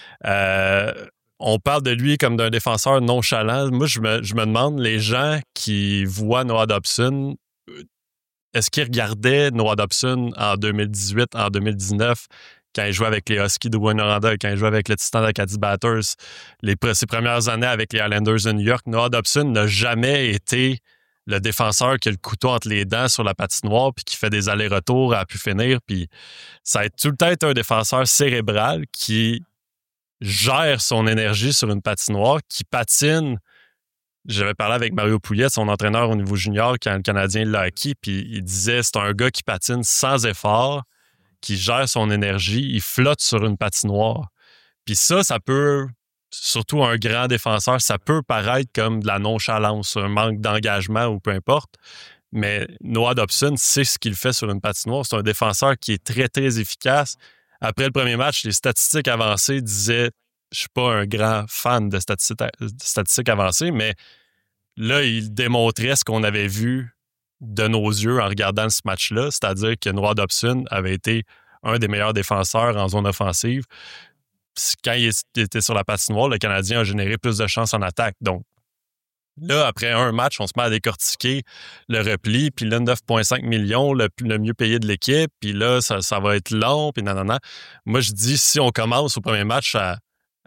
On parle de lui comme d'un défenseur nonchalant. Moi, je me demande, les gens qui voient Noah Dobson, est-ce qu'ils regardaient Noah Dobson en 2018, en 2019, quand il jouait avec les Huskies de Rouyn-Noranda, quand il jouait avec le Titan d'Acadie Batters, ses premières années avec les Islanders de New York, Noah Dobson n'a jamais été le défenseur qui a le couteau entre les dents sur la patinoire puis qui fait des allers-retours à pu finir. Puis ça a tout le temps été un défenseur cérébral qui gère son énergie sur une patinoire, qui patine. J'avais parlé avec Mario Pouliot, son entraîneur au niveau junior, quand le Canadien l'a acquis, puis il disait c'est un gars qui patine sans effort, qui gère son énergie, il flotte sur une patinoire. Puis ça peut, surtout un grand défenseur, ça peut paraître comme de la nonchalance, un manque d'engagement ou peu importe. Mais Noah Dobson sait ce qu'il fait sur une patinoire. C'est un défenseur qui est très, très efficace. Après le premier match, les statistiques avancées disaient, je suis pas un grand fan de statistiques avancées, mais là, il démontrait ce qu'on avait vu de nos yeux en regardant ce match-là, c'est-à-dire que Noah Dobson avait été un des meilleurs défenseurs en zone offensive. Quand il était sur la patinoire, le Canadien a généré plus de chances en attaque. Donc, là, après un match, on se met à décortiquer le repli, puis là, 9,5 millions, le mieux payé de l'équipe, puis là, ça va être long, puis nanana. Moi, je dis, si on commence au premier match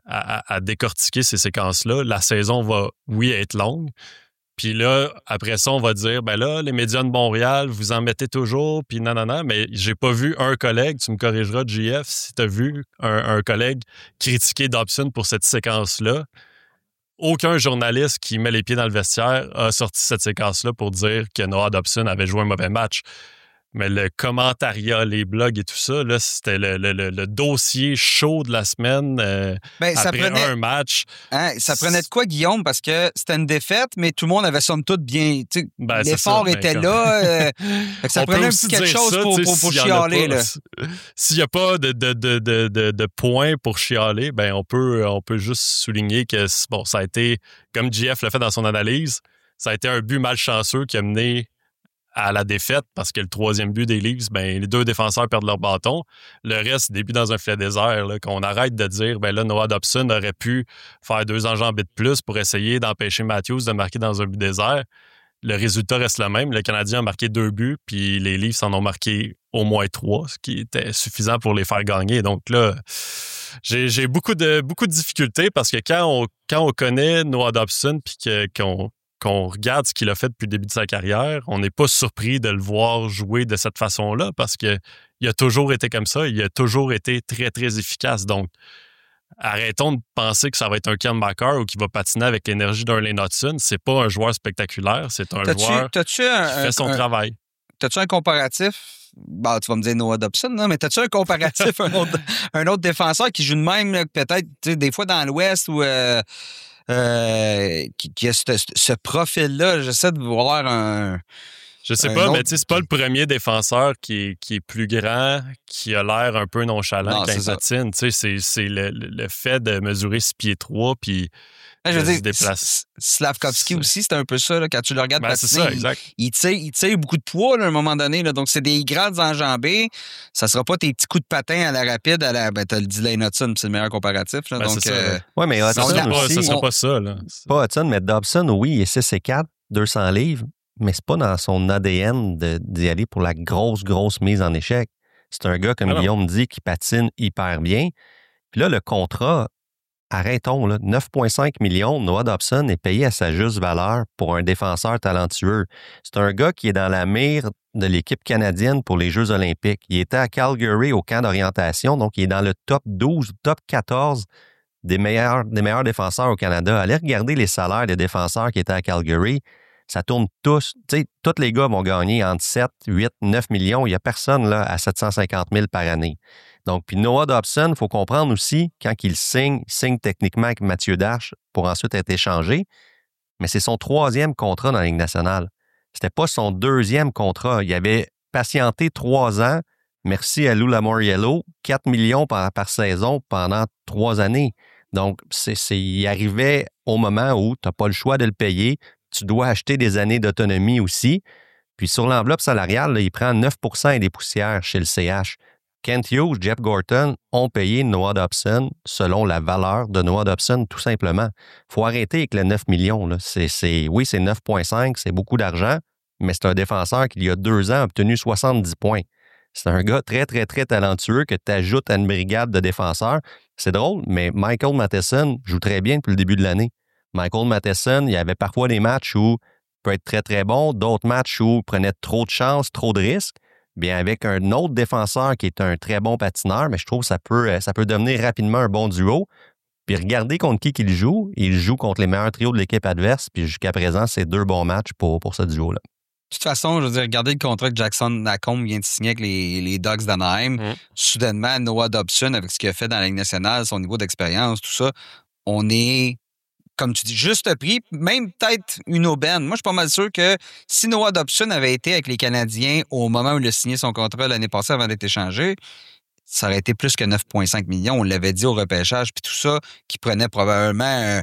à décortiquer ces séquences-là. La saison va, oui, être longue. Puis là, après ça, on va dire, ben là, les médias de Montréal, vous en mettez toujours, puis nanana, mais j'ai pas vu un collègue, tu me corrigeras, JF, si tu as vu un collègue critiquer Dobson pour cette séquence-là. Aucun journaliste qui met les pieds dans le vestiaire a sorti cette séquence-là pour dire que Noah Dobson avait joué un mauvais match. Mais le commentariat, les blogs et tout ça, là, c'était le dossier chaud de la semaine après un match. Hein, ça prenait de quoi, Guillaume? Parce que c'était une défaite, mais tout le monde avait somme toute bien... l'effort était là. Ça prenait un petit quelque chose pour chialer. S'il n'y a pas de points pour chialer, ben on peut juste souligner que bon, ça a été, comme JF l'a fait dans son analyse, ça a été un but malchanceux qui a mené à la défaite parce que le troisième but des Leafs, ben, les deux défenseurs perdent leur bâton. Le reste, des buts dans un filet désert, là, qu'on arrête de dire, ben là, Noah Dobson aurait pu faire 2 enjambées de plus pour essayer d'empêcher Matthews de marquer dans un but désert. Le résultat reste le même. Le Canadien a marqué 2 buts, puis les Leafs en ont marqué au moins 3, ce qui était suffisant pour les faire gagner. Donc là, j'ai beaucoup de difficultés parce que quand on connaît Noah Dobson puis qu'on regarde ce qu'il a fait depuis le début de sa carrière, on n'est pas surpris de le voir jouer de cette façon-là parce qu'il a toujours été comme ça. Il a toujours été très, très efficace. Donc, arrêtons de penser que ça va être un Ken Makar ou qu'il va patiner avec l'énergie d'un Lane Hutson. C'est pas un joueur spectaculaire. C'est un joueur qui fait son travail. T'as-tu un comparatif? Bon, tu vas me dire Noah Dobson, non? Mais t'as-tu un comparatif, un autre défenseur qui joue de même, là, peut-être, des fois dans l'Ouest ou... qui a ce profil-là. J'essaie de voir un... Je sais pas, mais c'est pas le premier défenseur qui est plus grand, qui a l'air un peu nonchalant quand il patine. C'est le fait de mesurer 6 pieds 3 puis je veux dire, Slavkovski aussi, c'est un peu ça, là, quand tu le regardes patiner. C'est ça, exact. Il tire beaucoup de poids là, à un moment donné. Là, donc, c'est des grandes enjambées. Ça sera pas tes petits coups de patin à la rapide. T'as le dit Lane Hutson, c'est le meilleur comparatif. Là, donc, oui, mais Hutson aussi... Ça sera pas ça. Là. Pas Hutson, mais Dobson, oui, il est 6'4", 200 livres, mais c'est pas dans son ADN d'y aller pour la grosse mise en échec. C'est un gars, comme Guillaume dit, qui patine hyper bien. Puis là, le contrat... Arrêtons, là, 9,5 millions, Noah Dobson est payé à sa juste valeur pour un défenseur talentueux. C'est un gars qui est dans la mire de l'équipe canadienne pour les Jeux olympiques. Il était à Calgary au camp d'orientation, donc il est dans le top 12, top 14 des meilleurs défenseurs au Canada. Allez regarder les salaires des défenseurs qui étaient à Calgary. Ça tourne tous. Tu sais, tous les gars vont gagner entre 7, 8, 9 millions. Il n'y a personne là à 750 000 par année. Donc, puis Noah Dobson, il faut comprendre aussi, quand il signe techniquement avec Mathieu Darche pour ensuite être échangé, mais c'est son 3e contrat dans la Ligue nationale. C'était pas son 2e contrat. Il avait patienté 3 ans. Merci à Lou Lamoriello, 4 millions par saison pendant 3 années. Donc, il arrivait au moment où tu n'as pas le choix de le payer. Tu dois acheter des années d'autonomie aussi. Puis sur l'enveloppe salariale, là, il prend 9 et des poussières chez le CH. Kent Hughes, Jeff Gorton ont payé Noah Dobson selon la valeur de Noah Dobson, tout simplement. Il faut arrêter avec les 9 millions. Là. Oui, c'est 9,5, c'est beaucoup d'argent, mais c'est un défenseur qui, il y a 2 ans, a obtenu 70 points. C'est un gars très, très, très talentueux que tu ajoutes à une brigade de défenseurs. C'est drôle, mais Michael Matheson joue très bien depuis le début de l'année. Michael Matheson, il y avait parfois des matchs où il peut être très, très bon, d'autres matchs où il prenait trop de chances, trop de risques. Bien, avec un autre défenseur qui est un très bon patineur, mais je trouve que ça peut devenir rapidement un bon duo. Puis regardez contre qui il joue. Il joue contre les meilleurs trios de l'équipe adverse, puis jusqu'à présent, c'est 2 bons matchs pour ce duo-là. De toute façon, je veux dire, regardez le contrat que Jackson Lacombe vient de signer avec les Ducks d'Anaheim. Soudainement, Noah Dobson, avec ce qu'il a fait dans la Ligue nationale, son niveau d'expérience, tout ça, on est... Comme tu dis, juste prix, même peut-être une aubaine. Moi, je suis pas mal sûr que si Noah Dobson avait été avec les Canadiens au moment où il a signé son contrat l'année passée avant d'être échangé, ça aurait été plus que 9,5 millions. On l'avait dit au repêchage, puis tout ça, qui prenait probablement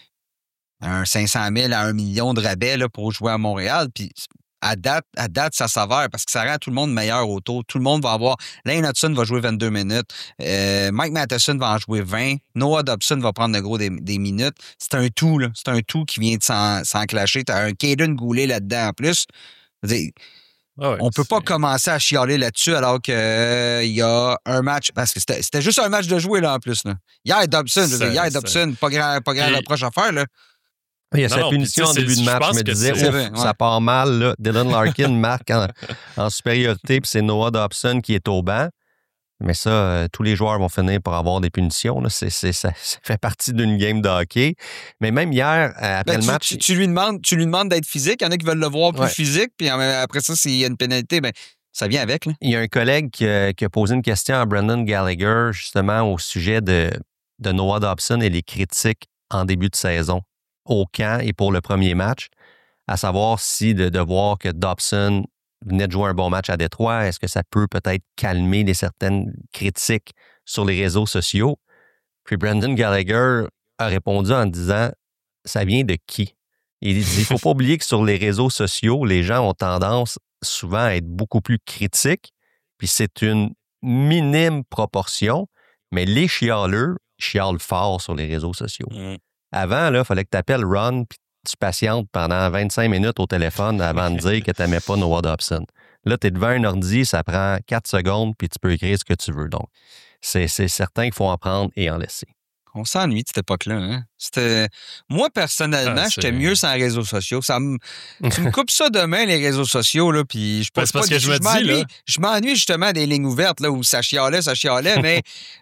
un 500 000 à 1 million de rabais là, pour jouer à Montréal. Puis à date, ça s'avère parce que ça rend tout le monde meilleur autour. Tout le monde va avoir... Lane Hutson va jouer 22 minutes. Mike Matheson va en jouer 20. Noah Dobson va prendre le gros des minutes. C'est un tout, là. C'est un tout qui vient de s'enclencher. Tu as un Caden Goulet là-dedans en plus. Ah ouais, on peut pas commencer à chialer là-dessus alors qu'il y a un match. Parce que c'était juste un match de jouer, là, en plus. Là. Hier, Dobson, pas grand reproche à faire, là. Il y a sa punition en début de match. Je me disais, ça part mal. Là. Dylan Larkin marque en supériorité, puis c'est Noah Dobson qui est au banc. Mais ça, tous les joueurs vont finir par avoir des punitions. Là. Ça fait partie d'une game de hockey. Mais même hier, après le match... Tu lui demandes d'être physique. Il y en a qui veulent le voir plus physique. Puis après ça, s'il y a une pénalité, ben ça vient avec. Là. Il y a un collègue qui a posé une question à Brendan Gallagher, justement, au sujet de Noah Dobson et les critiques en début de saison au camp et pour le premier match, à savoir si de voir que Dobson venait de jouer un bon match à Détroit, est-ce que ça peut peut-être calmer certaines critiques sur les réseaux sociaux? Puis Brendan Gallagher a répondu en disant « Ça vient de qui? » Il dit « Il ne faut pas oublier que sur les réseaux sociaux, les gens ont tendance souvent à être beaucoup plus critiques, puis c'est une minime proportion, mais les chialeux chialent fort sur les réseaux sociaux. Avant, il fallait que tu appelles Ron, puis tu patientes pendant 25 minutes au téléphone avant de dire que tu n'aimais pas Noah Dobson. Là, tu es devant un ordi, ça prend 4 secondes, puis tu peux écrire ce que tu veux. Donc, c'est certain qu'il faut en prendre et en laisser. On s'ennuie de cette époque-là. Hein? Moi, personnellement, j'étais mieux sans les réseaux sociaux. Tu me coupes ça demain, les réseaux sociaux, là, puis je pense parce que je m'ennuie justement des lignes ouvertes là, où ça chialait, mais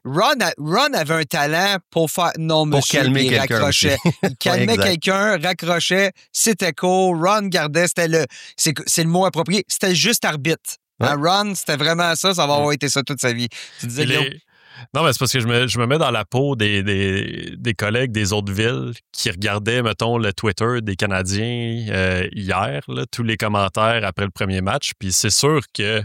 Ron avait un talent pour faire pour calmer quelqu'un. Raccrochait. Il calmait quelqu'un, raccrochait, c'était cool. Ron gardait, c'est le mot approprié, c'était juste arbitre. Ouais. Ron, c'était vraiment ça va avoir été ça toute sa vie. Tu disais, non, mais c'est parce que je me mets dans la peau des collègues des autres villes qui regardaient, mettons, le Twitter des Canadiens hier, là, tous les commentaires après le premier match. Puis c'est sûr que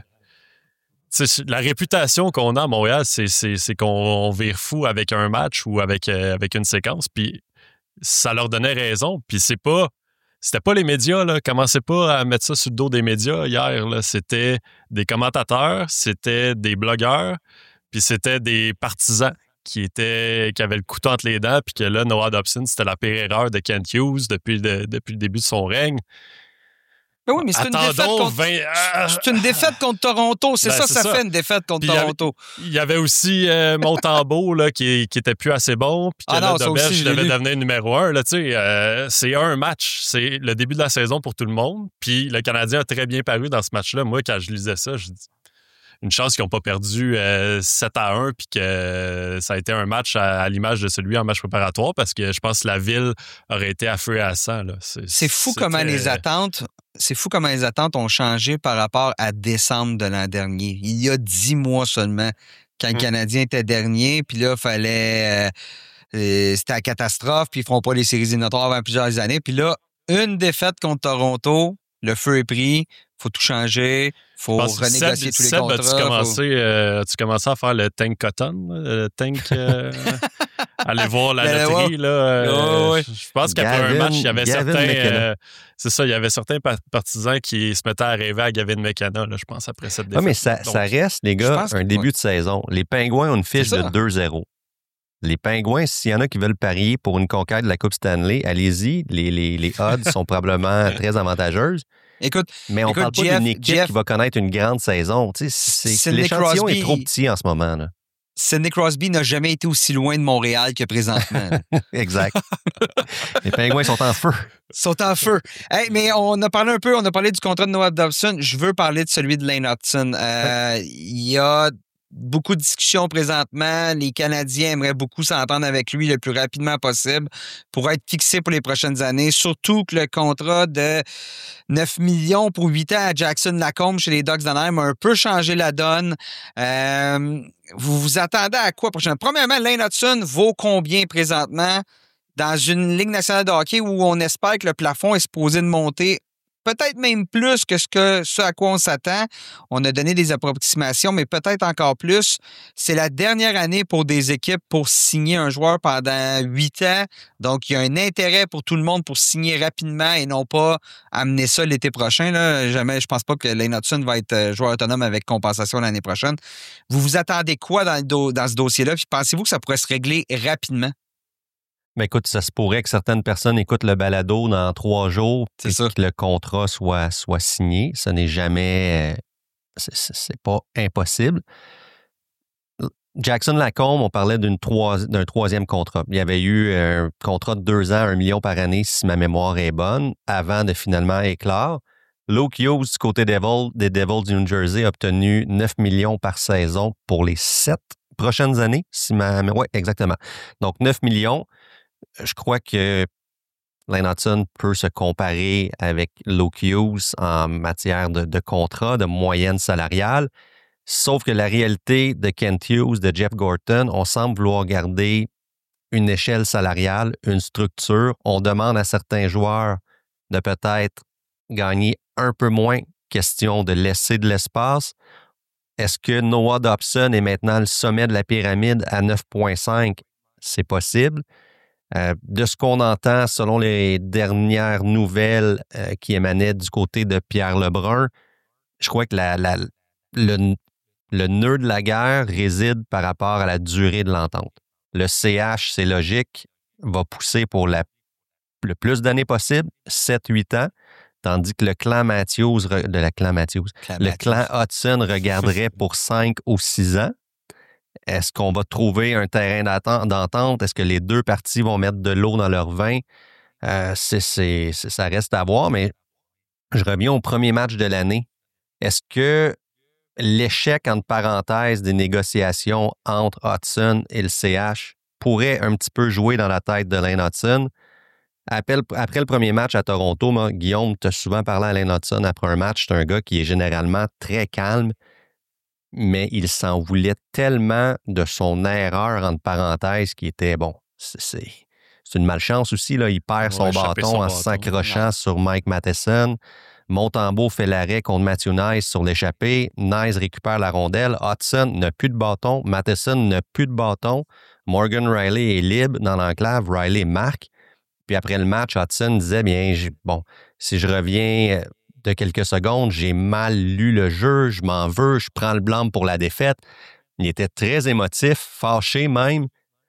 la réputation qu'on a à Montréal, c'est qu'on vire fou avec un match ou avec une séquence. Puis ça leur donnait raison. Puis c'était pas les médias, là. Commencez pas à mettre ça sur le dos des médias hier, là. C'était des commentateurs, c'était des blogueurs. Puis c'était des partisans qui avaient le couteau entre les dents, puis que là, Noah Dobson, c'était la pire erreur de Kent Hughes depuis le début de son règne. Ben oui, mais c'est une défaite contre Toronto. C'est ça fait une défaite contre Toronto. Il y avait aussi Montembeault là, qui était plus assez bon, puis que Dobson devait devenir numéro 1. Là, c'est un match. C'est le début de la saison pour tout le monde. Puis le Canadien a très bien paru dans ce match-là. Moi, quand je lisais ça, je dis une chance qu'ils n'ont pas perdu 7-1 puis que ça a été un match à l'image de celui en match préparatoire parce que je pense que la ville aurait été à feu et à sang. Là. C'est fou comment les attentes ont changé par rapport à décembre de l'an dernier. Il y a 10 mois seulement, quand le Canadien était dernier, puis là, il fallait... c'était la catastrophe, puis ils ne feront pas les séries éliminatoires avant plusieurs années. Puis là, une défaite contre Toronto, le feu est pris, faut tout changer, faut renégocier tous les contrats. As-tu commencé à faire le tank cotton, le tank... aller voir la loterie, là. Je pense qu'après un match, il y avait il y avait certains partisans qui se mettaient à rêver à Gavin McKenna, là, je pense, après cette défaite. Oui, mais ça reste, les gars, un début de saison. Les Pingouins ont une fiche de 2-0. Les Pingouins, s'il y en a qui veulent parier pour une conquête de la Coupe Stanley, allez-y. Les odds sont probablement très avantageuses. Mais on ne parle pas d'une équipe qui va connaître une grande saison. L'échantillon est trop petit en ce moment. Là. Sidney Crosby n'a jamais été aussi loin de Montréal que présentement. Exact. Les Pingouins sont en feu. Hey, mais on a parlé du contrat de Noah Dobson. Je veux parler de celui de Lane Hutson. Il y a beaucoup de discussions présentement. Les Canadiens aimeraient beaucoup s'entendre avec lui le plus rapidement possible pour être fixé pour les prochaines années. Surtout que le contrat de 9 millions pour 8 ans à Jackson Lacombe chez les Ducks d'Anaheim a un peu changé la donne. Vous vous attendez à quoi prochainement? Premièrement, Lane Hutson vaut combien présentement dans une Ligue nationale de hockey où on espère que le plafond est supposé de monter peut-être même plus que ce à quoi on s'attend. On a donné des approximations, mais peut-être encore plus. C'est la dernière année pour des équipes pour signer un joueur pendant 8 ans. Donc, il y a un intérêt pour tout le monde pour signer rapidement et non pas amener ça l'été prochain. Là. Jamais, je pense pas que Lane Hutson va être joueur autonome avec compensation l'année prochaine. Vous vous attendez quoi dans ce dossier-là? Puis pensez-vous que ça pourrait se régler rapidement? Mais écoute, ça se pourrait que certaines personnes écoutent le balado dans 3 jours et que le contrat soit signé. Ce n'est jamais... c'est pas impossible. Jackson Lacombe, on parlait d'un troisième contrat. Il y avait eu un contrat de 2 ans, 1 million par année, si ma mémoire est bonne, avant de finalement éclore. Luke Hughes, du côté des Devils du New Jersey, a obtenu 9 millions par saison pour les 7 prochaines années. Oui, exactement. Donc, 9 millions. Je crois que Lane Hutson peut se comparer avec Luke Hughes en matière de contrat, de moyenne salariale. Sauf que la réalité de Kent Hughes, de Jeff Gorton, on semble vouloir garder une échelle salariale, une structure. On demande à certains joueurs de peut-être gagner un peu moins, question de laisser de l'espace. Est-ce que Noah Dobson est maintenant le sommet de la pyramide à 9,5? C'est possible. De ce qu'on entend, selon les dernières nouvelles qui émanaient du côté de Pierre Lebrun, je crois que le nœud de la guerre réside par rapport à la durée de l'entente. Le CH, c'est logique, va pousser pour le plus d'années possible, 7-8 ans, tandis que le clan Hutson regarderait pour 5 ou 6 ans. Est-ce qu'on va trouver un terrain d'entente? Est-ce que les deux parties vont mettre de l'eau dans leur vin? Ça reste à voir, mais je reviens au premier match de l'année. Est-ce que l'échec, entre parenthèses, des négociations entre Hutson et le CH pourrait un petit peu jouer dans la tête de Lane Hutson? Après le premier match à Toronto, Guillaume, tu as souvent parlé à Lane Hutson après un match. C'est un gars qui est généralement très calme, mais il s'en voulait tellement de son erreur, entre parenthèses, qui était, c'est une malchance aussi. Là. Il perd son bâton en s'accrochant sur Mike Matheson. Montembeault fait l'arrêt contre Matthew Nice sur l'échappée. Nice récupère la rondelle. Hutson n'a plus de bâton. Matheson n'a plus de bâton. Morgan Riley est libre dans l'enclave. Riley marque. Puis après le match, Hutson disait, si je reviens de quelques secondes, j'ai mal lu le jeu, je m'en veux, je prends le blâme pour la défaite. Il était très émotif, fâché même.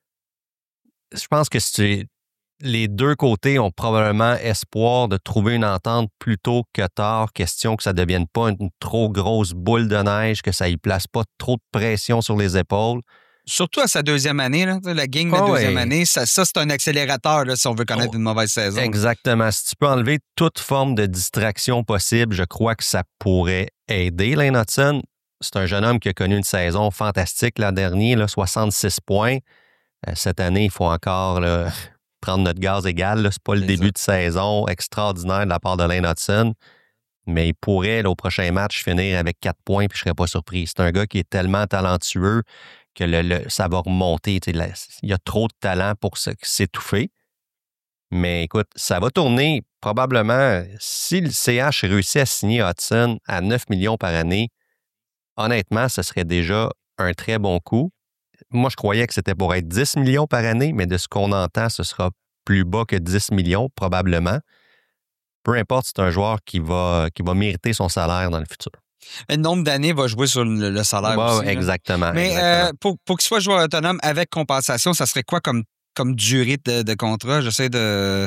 Je pense que les deux côtés ont probablement espoir de trouver une entente plus tôt que tard, question que ça ne devienne pas une trop grosse boule de neige, que ça y place pas trop de pression sur les épaules. Surtout à sa deuxième année, là, la gang de deuxième année, ça c'est un accélérateur là, si on veut connaître une mauvaise saison. Exactement. Si tu peux enlever toute forme de distraction possible, je crois que ça pourrait aider Lane Hutson. C'est un jeune homme qui a connu une saison fantastique l'an dernier, 66 points. Cette année, il faut encore prendre notre gaz égal. C'est pas le début de saison extraordinaire de la part de Lane Hutson, mais il pourrait, au prochain match, finir avec 4 points puis je serais pas surpris. C'est un gars qui est tellement talentueux que ça va remonter. Il y a trop de talent pour s'étouffer. Mais écoute, ça va tourner probablement. Si le CH réussit à signer Hutson à 9 millions par année, honnêtement, ce serait déjà un très bon coup. Moi, je croyais que c'était pour être 10 millions par année, mais de ce qu'on entend, ce sera plus bas que 10 millions, probablement. Peu importe, c'est un joueur qui va mériter son salaire dans le futur. Le nombre d'années va jouer sur le salaire aussi. Exactement. Mais exactement. Pour qu'il soit joueur autonome avec compensation, ça serait quoi comme durée de contrat? J'essaie de...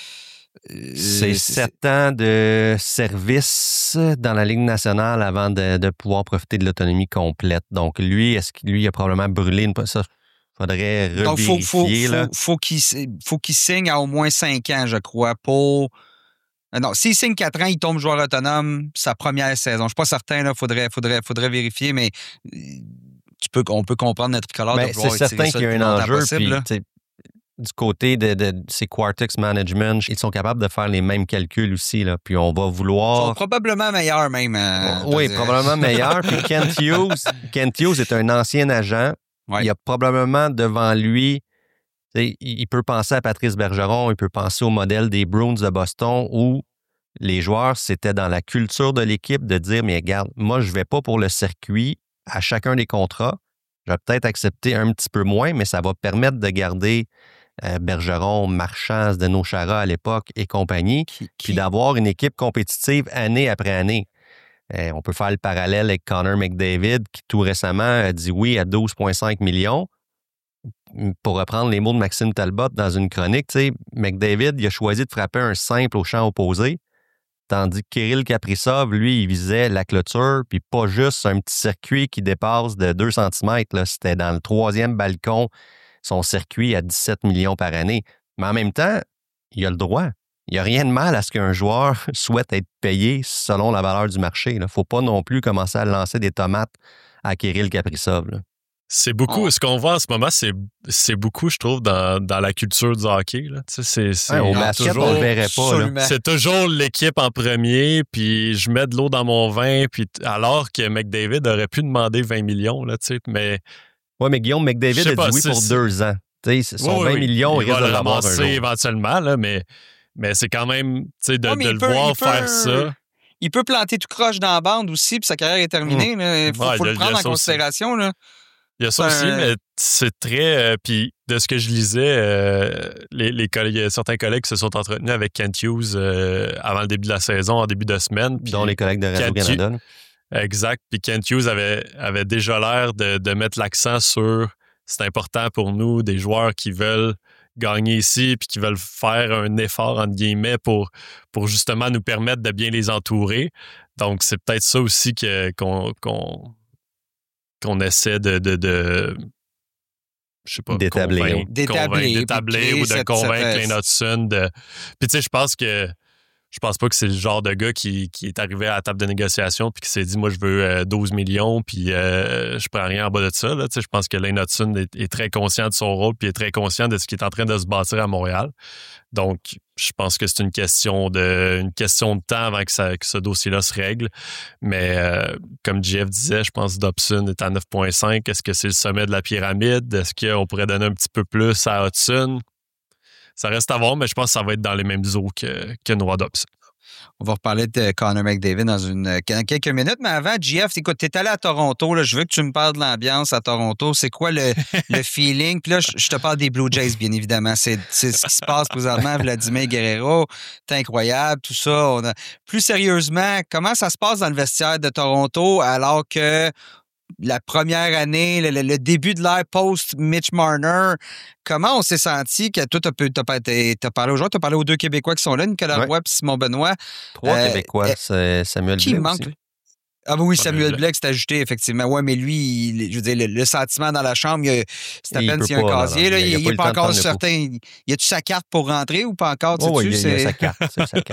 C'est 7 ans de service dans la Ligue nationale avant de pouvoir profiter de l'autonomie complète. Donc, lui, est-ce qu'il a probablement brûlé une... Ça, faudrait revérifier. Donc, faut qu'il signe à au moins 5 ans, je crois, pour... Non, s'il signe 4 ans, il tombe joueur autonome sa première saison. Je ne suis pas certain, il faudrait vérifier, mais on peut comprendre notre tricolore de vouloir c'est certain qu'il y a un enjeu. Possible, puis, du côté de ces Quartex Management, ils sont capables de faire les mêmes calculs aussi. Là, puis on va vouloir... Ils sont probablement meilleurs même. Oui, probablement meilleurs. Puis Kent Hughes est un ancien agent. Ouais. Il a probablement devant lui... Il peut penser à Patrice Bergeron, il peut penser au modèle des Bruins de Boston où les joueurs, c'était dans la culture de l'équipe de dire, mais regarde, moi, je ne vais pas pour le circuit à chacun des contrats. Je vais peut-être accepter un petit peu moins, mais ça va permettre de garder Bergeron, Marchand, Zdeno Chara à l'époque et compagnie, puis d'avoir une équipe compétitive année après année. On peut faire le parallèle avec Connor McDavid qui tout récemment a dit oui à 12,5 millions. pour reprendre les mots de Maxime Talbot dans une chronique, tu sais, McDavid, il a choisi de frapper un simple au champ opposé, tandis que Kirill Kaprizov, lui, il visait la clôture, puis pas juste un petit circuit qui dépasse de 2 cm. Là. C'était dans le 3e balcon, son circuit à 17 millions par année. Mais en même temps, il a le droit. Il n'y a rien de mal à ce qu'un joueur souhaite être payé selon la valeur du marché. Il ne faut pas non plus commencer à lancer des tomates à Kirill Kaprizov. Là. C'est beaucoup. Ce qu'on voit en ce moment, c'est beaucoup, je trouve, dans la culture du hockey. Là. Tu sais, au basket, on ne le verrait pas. Là. C'est toujours l'équipe en premier, puis je mets de l'eau dans mon vin, puis alors que McDavid aurait pu demander 20 millions. Là, tu sais, mais... Oui, mais Guillaume, McDavid a dit oui pour 2 ans. Tu sais, son 20 millions, il risque de le ramasser éventuellement, là, mais c'est quand même, tu sais, de le voir faire ça. Il peut planter tout croche dans la bande aussi, puis sa carrière est terminée. Il faut le prendre en considération. Là. Il y a ça aussi, mais c'est très... puis de ce que je lisais, certains collègues se sont entretenus avec Kent Hughes avant le début de la saison, en début de semaine. Dont les collègues de Radio-Canada. Exact. Puis Kent Hughes avait déjà l'air de mettre l'accent sur c'est important pour nous, des joueurs qui veulent gagner ici puis qui veulent faire un effort, entre guillemets, pour justement nous permettre de bien les entourer. Donc, c'est peut-être ça aussi qu'on essaie de je sais pas, d'établir ou de convaincre Lane Hutson. Puis tu sais, je pense pas que c'est le genre de gars qui est arrivé à la table de négociation puis qui s'est dit, moi, je veux 12 millions puis je prends rien en bas de ça. Là. Tu sais, je pense que Lane Hutson est très conscient de son rôle puis est très conscient de ce qui est en train de se bâtir à Montréal. Donc, je pense que c'est une question de temps avant que ce dossier-là se règle. Mais comme JF disait, je pense que Dobson est à 9,5. Est-ce que c'est le sommet de la pyramide? Est-ce qu'on pourrait donner un petit peu plus à Hutson? Ça reste à voir, mais je pense que ça va être dans les mêmes eaux que Noah Dobson. On va reparler de Connor McDavid dans quelques minutes. Mais avant, JF, écoute, t'es allé à Toronto. Là, je veux que tu me parles de l'ambiance à Toronto. C'est quoi le feeling? Puis là, je te parle des Blue Jays, bien évidemment. C'est ce qui se passe présentement. Vladimir Guerrero, c'est incroyable, tout ça. Plus sérieusement, comment ça se passe dans le vestiaire de Toronto alors que la première année, le début de l'ère post-Mitch Marner, comment on s'est senti que toi, t'as parlé aux joueurs, t'as parlé aux 2 Québécois qui sont là, Nicolas Roy et Simon Benoît. 3 Québécois, c'est Samuel Blais aussi. Ah oui, Samuel Blais s'est ajouté, effectivement. Ouais, mais lui, je veux dire, le sentiment dans la chambre, c'est à peine s'il y a un casier. Là, il n'est pas encore certain. Y a-tu sa carte pour rentrer ou pas encore? Oui, il y a sa carte.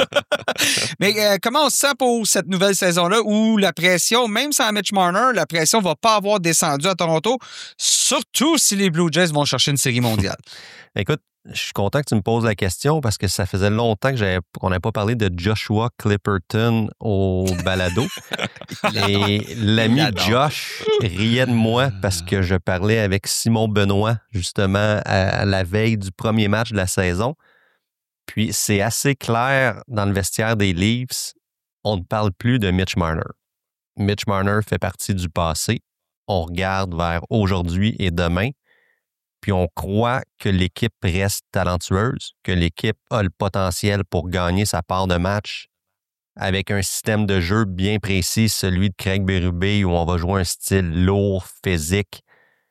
Mais comment on se sent pour cette nouvelle saison-là où la pression, même sans Mitch Marner, la pression ne va pas avoir descendu à Toronto, surtout si les Blue Jays vont chercher une série mondiale? Écoute, je suis content que tu me poses la question parce que ça faisait longtemps qu'on n'avait pas parlé de Joshua Clipperton au balado. Et l'ami Josh riait de moi parce que je parlais avec Simon Benoît, justement, à la veille du premier match de la saison. Puis c'est assez clair dans le vestiaire des Leafs, on ne parle plus de Mitch Marner. Mitch Marner fait partie du passé. On regarde vers aujourd'hui et demain. Puis on croit que l'équipe reste talentueuse, que l'équipe a le potentiel pour gagner sa part de match avec un système de jeu bien précis, celui de Craig Berube, où on va jouer un style lourd, physique.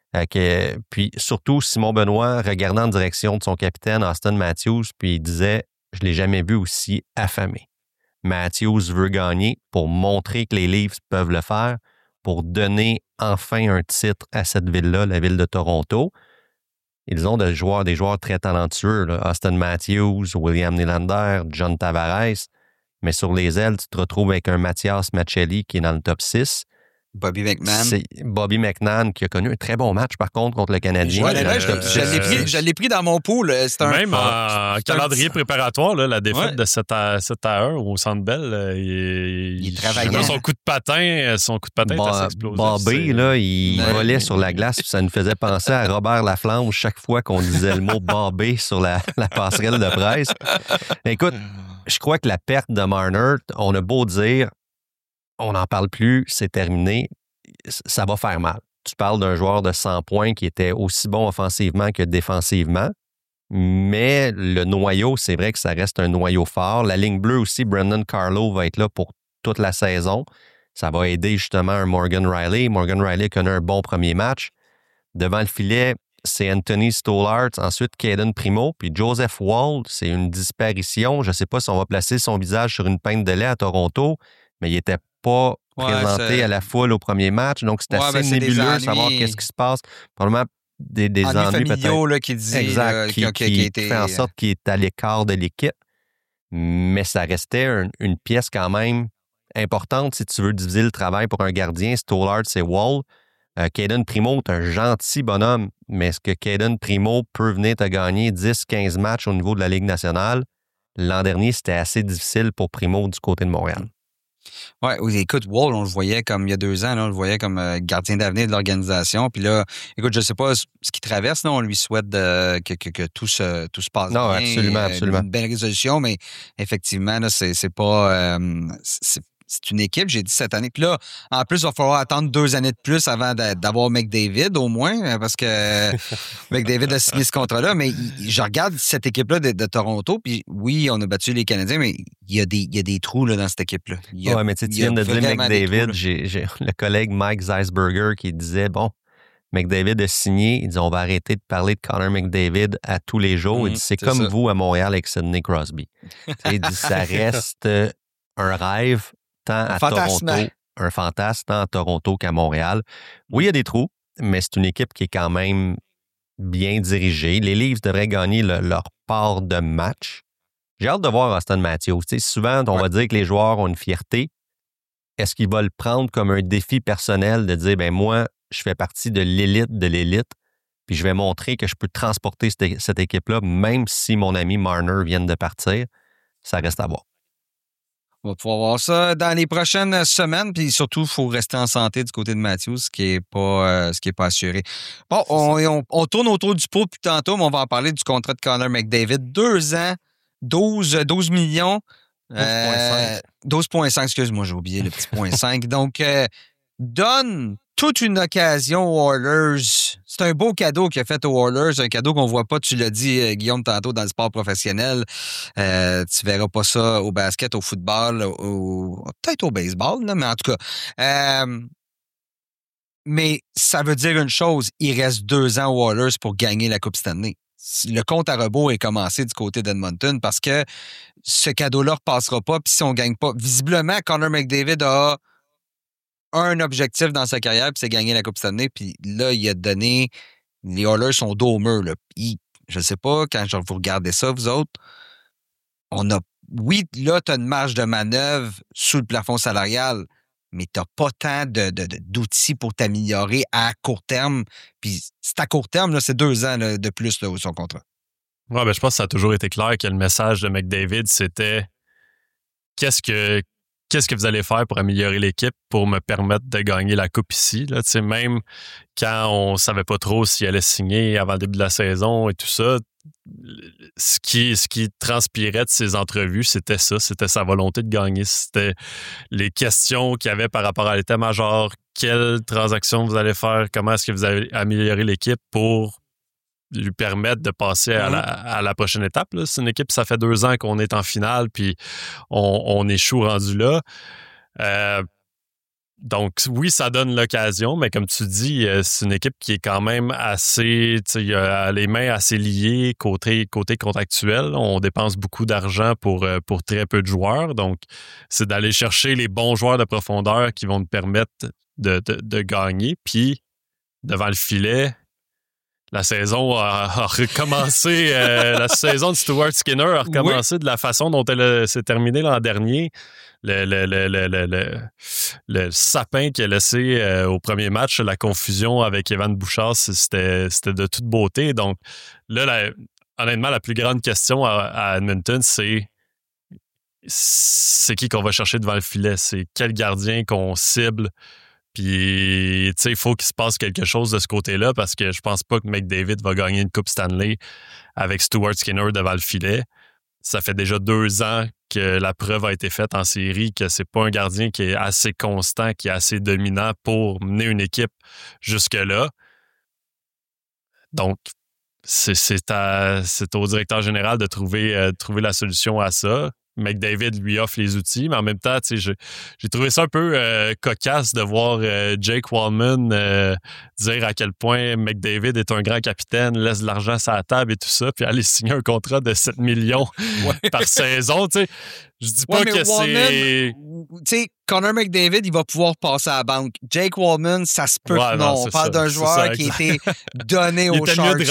Puis surtout, Simon Benoît, regardant en direction de son capitaine, Auston Matthews, puis il disait « Je ne l'ai jamais vu aussi affamé. Matthews veut gagner pour montrer que les Leafs peuvent le faire, pour donner enfin un titre à cette ville-là, la ville de Toronto. » Ils ont des joueurs très talentueux, là. Auston Matthews, William Nylander, John Tavares. Mais sur les ailes, tu te retrouves avec un Mathias Maccelli qui est dans le top 6. Bobby McMahon. C'est Bobby McMahon qui a connu un très bon match, par contre le Canadien. Je l'ai pris dans mon pool. Même en calendrier préparatoire, là, la défaite de 7-1 au Centre Bell, il travaillait. Son coup de patin est assez explosif. Bobby, là, il volait sur la glace, puis ça nous faisait penser à Robert Laflamme chaque fois qu'on disait le mot Bobby sur la passerelle de presse. Écoute, je crois que la perte de Marner, on a beau dire on n'en parle plus, c'est terminé, ça va faire mal. Tu parles d'un joueur de 100 points qui était aussi bon offensivement que défensivement, mais le noyau, c'est vrai que ça reste un noyau fort. La ligne bleue aussi, Brendan Carlo va être là pour toute la saison. Ça va aider justement un Morgan Rielly. Morgan Rielly connaît un bon premier match. Devant le filet, c'est Anthony Stolarz, ensuite Caden Primo, puis Joseph Woll, c'est une disparition. Je ne sais pas si on va placer son visage sur une pinte de lait à Toronto, mais il n'était pas présenté à la foule au premier match, donc c'est assez nébuleux de savoir qu'est-ce qui se passe. Probablement des ennuis familiaux peut-être. Là, qui dit, exact, qui fait en sorte qu'il est à l'écart de l'équipe, mais ça restait une pièce quand même importante si tu veux diviser le travail pour un gardien. Stolarz et Woll. Caden Primo est un gentil bonhomme, mais est-ce que Caden Primo peut venir te gagner 10-15 matchs au niveau de la Ligue nationale? L'an dernier, c'était assez difficile pour Primo du côté de Montréal. Oui, écoute, Woll, on le voyait comme il y a 2 ans, là, on le voyait comme gardien d'avenir de l'organisation. Puis là, écoute, je ne sais pas ce qu'il traverse, là, on lui souhaite que tout se passe bien. Non, absolument. Une belle résolution, mais effectivement, là, c'est pas... c'est une équipe, j'ai dit cette année. Puis là, en plus, il va falloir attendre 2 années de plus avant d'avoir McDavid, au moins, parce que McDavid a signé ce contrat-là. Mais je regarde cette équipe-là de Toronto, puis oui, on a battu les Canadiens, mais il y a des trous là, dans cette équipe-là. Oui, mais tu viens de dire McDavid. J'ai le collègue Mike Zeisberger qui disait, bon, McDavid a signé. Il dit, on va arrêter de parler de Connor McDavid à tous les jours. Il dit, c'est comme ça. Vous à Montréal avec Sidney Crosby. Il dit, ça reste un rêve. Tant à Toronto, un fantasme, tant à Toronto qu'à Montréal. Oui, il y a des trous, mais c'est une équipe qui est quand même bien dirigée. Les Leafs devraient gagner leur part de match. J'ai hâte de voir Austin Matthews. Tu sais, souvent, on va dire que les joueurs ont une fierté. Est-ce qu'il va le prendre comme un défi personnel de dire, ben moi, je fais partie de l'élite, puis je vais montrer que je peux transporter cette équipe-là, même si mon ami Marner vient de partir? Ça reste à voir. On va pouvoir voir ça dans les prochaines semaines. Puis surtout, il faut rester en santé du côté de Matthews, ce qui est pas assuré. Bon, on tourne autour du pot depuis tantôt, mais on va en parler du contrat de Connor McDavid. 2 ans, 12 millions. 12,5, excuse-moi, j'ai oublié le petit point 5. Donc, donne toute une occasion aux Oilers. C'est un beau cadeau qu'il a fait aux Oilers, un cadeau qu'on voit pas, tu l'as dit, Guillaume, tantôt, dans le sport professionnel. Tu verras pas ça au basket, au football, peut-être au baseball, là, mais en tout cas. Mais ça veut dire une chose, il reste 2 ans aux Oilers pour gagner la Coupe Stanley. Le compte à rebours est commencé du côté d'Edmonton parce que ce cadeau-là ne repassera pas, puis si on ne gagne pas, visiblement, Connor McDavid a un objectif dans sa carrière, puis c'est gagner la Coupe Stanley. Puis là, il a donné... Les Oilers sont dos au mur. Là. Je ne sais pas, quand vous regardez ça, vous autres, on a... Oui, là, tu as une marge de manœuvre sous le plafond salarial, mais tu n'as pas tant d'outils pour t'améliorer à court terme. Puis c'est à court terme, là, c'est 2 ans là, de plus là, son contrat. Oui, ben, je pense que ça a toujours été clair que le message de McDavid, c'était qu'est-ce que vous allez faire pour améliorer l'équipe pour me permettre de gagner la coupe ici? Là, même quand on ne savait pas trop s'il allait signer avant le début de la saison et tout ça, ce qui transpirait de ses entrevues, c'était ça. C'était sa volonté de gagner. C'était les questions qu'il y avait par rapport à l'état-major. Quelles transactions vous allez faire? Comment est-ce que vous allez améliorer l'équipe pour lui permettre de passer à la prochaine étape? Là. C'est une équipe, ça fait 2 ans qu'on est en finale, puis on échoue rendu là. Donc, oui, ça donne l'occasion, mais comme tu dis, c'est une équipe qui est quand même assez, il a les mains assez liées côté contractuel. On dépense beaucoup d'argent pour très peu de joueurs. Donc, c'est d'aller chercher les bons joueurs de profondeur qui vont nous permettre de gagner. Puis, devant le filet, la saison a recommencé. La saison de Stuart Skinner a recommencé de la façon dont elle s'est terminée l'an dernier. Le sapin qu'il a laissé au premier match, la confusion avec Evan Bouchard, c'était de toute beauté. Donc là, honnêtement, la plus grande question à Edmonton, c'est qui qu'on va chercher devant le filet? C'est quel gardien qu'on cible? Puis, tu sais, il faut qu'il se passe quelque chose de ce côté-là parce que je pense pas que McDavid va gagner une Coupe Stanley avec Stuart Skinner devant le filet. Ça fait déjà 2 ans que la preuve a été faite en série que c'est pas un gardien qui est assez constant, qui est assez dominant pour mener une équipe jusque-là. Donc, c'est au directeur général de trouver la solution à ça. McDavid lui offre les outils, mais en même temps, j'ai trouvé ça un peu cocasse de voir Jake Walman dire à quel point McDavid est un grand capitaine, laisse de l'argent sur la table et tout ça, puis aller signer un contrat de 7 millions par saison. Je dis pas que c'est... Tu sais, Connor McDavid, il va pouvoir passer à la banque. Jake Walman, ça se peut que non. On parle d'un joueur qui était donné aux Sharks. Il était mieux de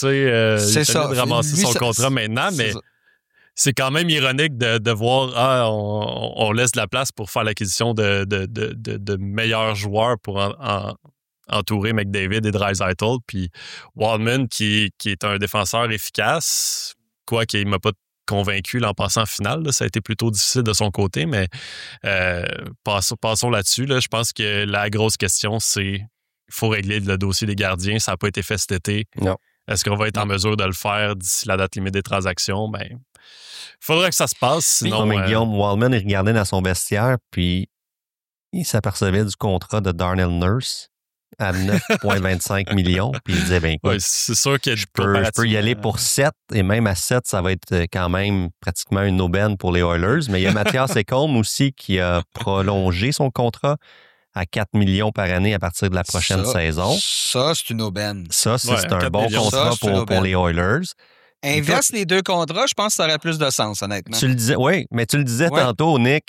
ramasser son contrat maintenant, mais... C'est quand même ironique de voir on laisse de la place pour faire l'acquisition de meilleurs joueurs pour entourer McDavid et Draisaitl. Puis Walman, qui est un défenseur efficace, quoi qu'il ne m'a pas convaincu l'an passé en finale. Là, ça a été plutôt difficile de son côté, mais passons là-dessus. Là. Je pense que la grosse question, c'est il faut régler le dossier des gardiens. Ça n'a pas été fait cet été. Non. Est-ce qu'on va être en mesure de le faire d'ici la date limite des transactions? Ben, il faudrait que ça se passe, sinon... Mais Guillaume Walman, il regardait dans son vestiaire, puis il s'apercevait du contrat de Darnell Nurse à 9,25 millions, puis il disait, ben écoute, c'est sûr que je peux y aller pour 7, et même à 7, ça va être quand même pratiquement une aubaine pour les Oilers, mais il y a Mathias Ekholm aussi qui a prolongé son contrat à 4 millions par année à partir de la prochaine saison. Ça, c'est une aubaine. Ça, c'est un bon contrat pour les Oilers. Inverse les deux contrats, je pense que ça aurait plus de sens, honnêtement. Tu le disais, oui, mais tu le disais tantôt, Nick,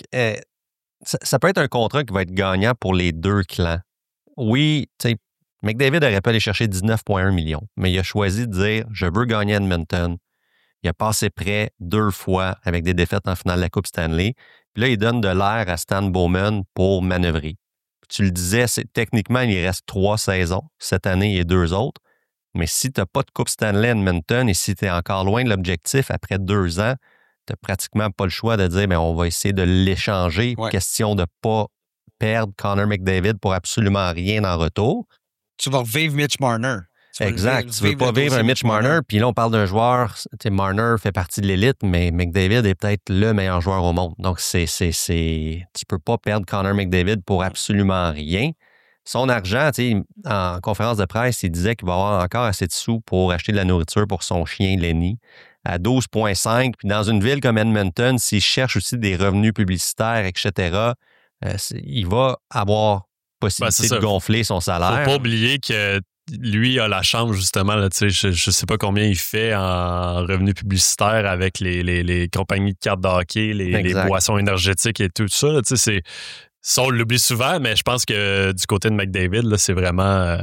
ça peut être un contrat qui va être gagnant pour les deux clans. Oui, tu sais, McDavid aurait pu aller chercher 19,1 millions, mais il a choisi de dire « Je veux gagner Edmonton ». Il a passé près 2 fois avec des défaites en finale de la Coupe Stanley. Puis là, il donne de l'air à Stan Bowman pour manœuvrer. Tu le disais, techniquement, il reste 3 saisons cette année et 2 autres. Mais si tu n'as pas de Coupe Stanley à Edmonton et si tu es encore loin de l'objectif après 2 ans, tu n'as pratiquement pas le choix de dire on va essayer de l'échanger. Question de ne pas perdre Connor McDavid pour absolument rien en retour. Tu vas vivre Mitch Marner. Exact. Tu ne veux pas vivre un Mitch Marner. Puis là, on parle d'un joueur, Marner fait partie de l'élite, mais McDavid est peut-être le meilleur joueur au monde. Donc, tu ne peux pas perdre Connor McDavid pour absolument rien. Son argent, en conférence de presse, il disait qu'il va avoir encore assez de sous pour acheter de la nourriture pour son chien Lenny à 12,5. Puis dans une ville comme Edmonton, s'il cherche aussi des revenus publicitaires, etc., il va avoir possibilité de gonfler son salaire. Faut pas oublier que lui a la chance, justement, là, je ne sais pas combien il fait en revenus publicitaires avec les compagnies de cartes de hockey, les boissons énergétiques et tout ça. Là, ça, on l'oublie souvent, mais je pense que du côté de McDavid, là, c'est vraiment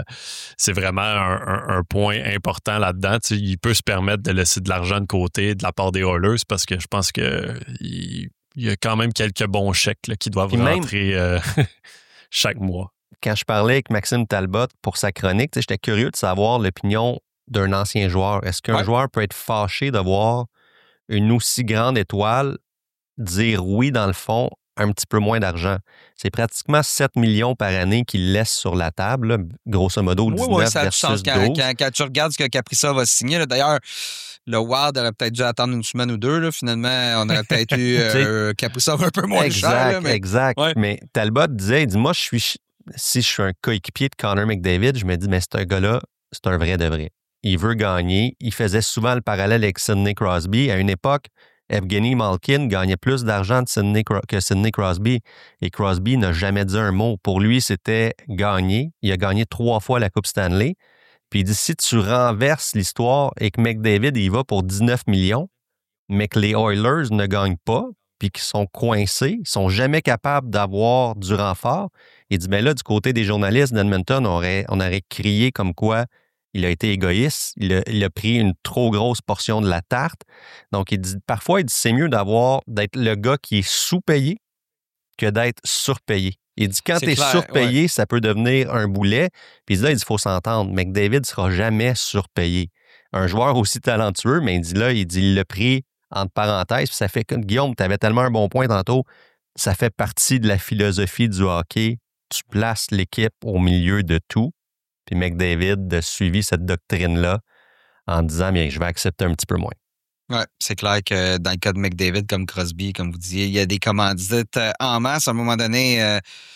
un point important là-dedans. Il peut se permettre de laisser de l'argent de côté de la part des Oilers parce que je pense qu'il y a quand même quelques bons chèques là, qui doivent rentrer chaque mois. Quand je parlais avec Maxime Talbot pour sa chronique, j'étais curieux de savoir l'opinion d'un ancien joueur. Est-ce qu'un joueur peut être fâché de voir une aussi grande étoile dire oui, dans le fond, un petit peu moins d'argent? C'est pratiquement 7 millions par année qu'il laisse sur la table, là, grosso modo 19 ça versus 12. Quand tu regardes ce que Kaprizov va signer, là, d'ailleurs, le Wild aurait peut-être dû attendre une semaine ou 2. Là, finalement, on aurait peut-être eu Kaprizov un peu moins cher. Là, Exact. Mais Talbot disait, moi, si je suis un coéquipier de Connor McDavid, je me dis, mais ce gars-là, c'est un vrai de vrai. Il veut gagner. Il faisait souvent le parallèle avec Sidney Crosby. À une époque, Evgeny Malkin gagnait plus d'argent que Sidney Crosby. Et Crosby n'a jamais dit un mot. Pour lui, c'était gagner. Il a gagné 3 fois la Coupe Stanley. Puis il dit, si tu renverses l'histoire et que McDavid il va pour 19 millions, mais que les Oilers ne gagnent pas, puis qu'ils sont coincés, ils sont jamais capables d'avoir du renfort, il dit, bien là, du côté des journalistes d'Edmonton, on aurait crié comme quoi il a été égoïste, il a pris une trop grosse portion de la tarte. Donc, il dit, parfois, c'est mieux d'être le gars qui est sous-payé que d'être surpayé. Il dit, quand tu es surpayé, ça peut devenir un boulet. Puis il dit, faut s'entendre. McDavid ne sera jamais surpayé. Un joueur aussi talentueux, mais il l'a pris entre parenthèses. Puis ça fait que, Guillaume, tu avais tellement un bon point tantôt, ça fait partie de la philosophie du hockey. Tu places l'équipe au milieu de tout. Puis McDavid a suivi cette doctrine-là en disant, bien, je vais accepter un petit peu moins. Oui, c'est clair que dans le cas de McDavid, comme Crosby, comme vous disiez, il y a des commandites en masse. À un moment donné,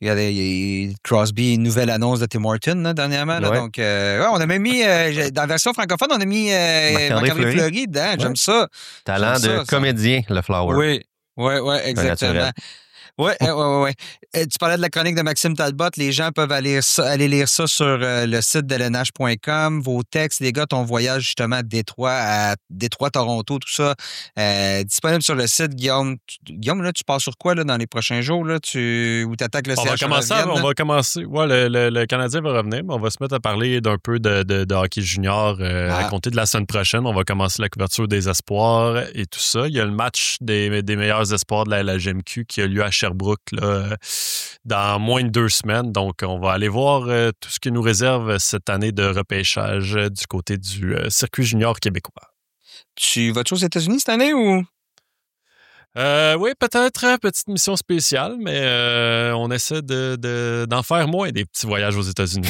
Regardez, Crosby, une nouvelle annonce de Tim Horton là, dernièrement. Là, donc, on a même mis, dans la version francophone, on a mis Marc-André Fleury dedans. J'aime ça. Talent de comédien, le Flower. Oui, exactement. Oui. Tu parlais de la chronique de Maxime Talbot. Les gens peuvent aller lire ça sur le site de LNH.com. Vos textes, les gars, ton voyage justement à Détroit, Toronto, tout ça, disponible sur le site. Guillaume, là, tu pars sur quoi là, dans les prochains jours? Là, où tu attaques le CH? On va commencer. Ouais, le Canadien va revenir, mais on va se mettre à parler d'un peu de hockey junior à compter de la semaine prochaine. On va commencer la couverture des espoirs et tout ça. Il y a le match des meilleurs espoirs de la LHJMQ qui a lieu à Sherbrooke là, dans moins de 2 semaines. Donc, on va aller voir tout ce qui nous réserve cette année de repêchage du côté du circuit junior québécois. Tu vas-tu aux États-Unis cette année ou? Oui, peut-être. Petite mission spéciale, mais on essaie d'en faire moins des petits voyages aux États-Unis.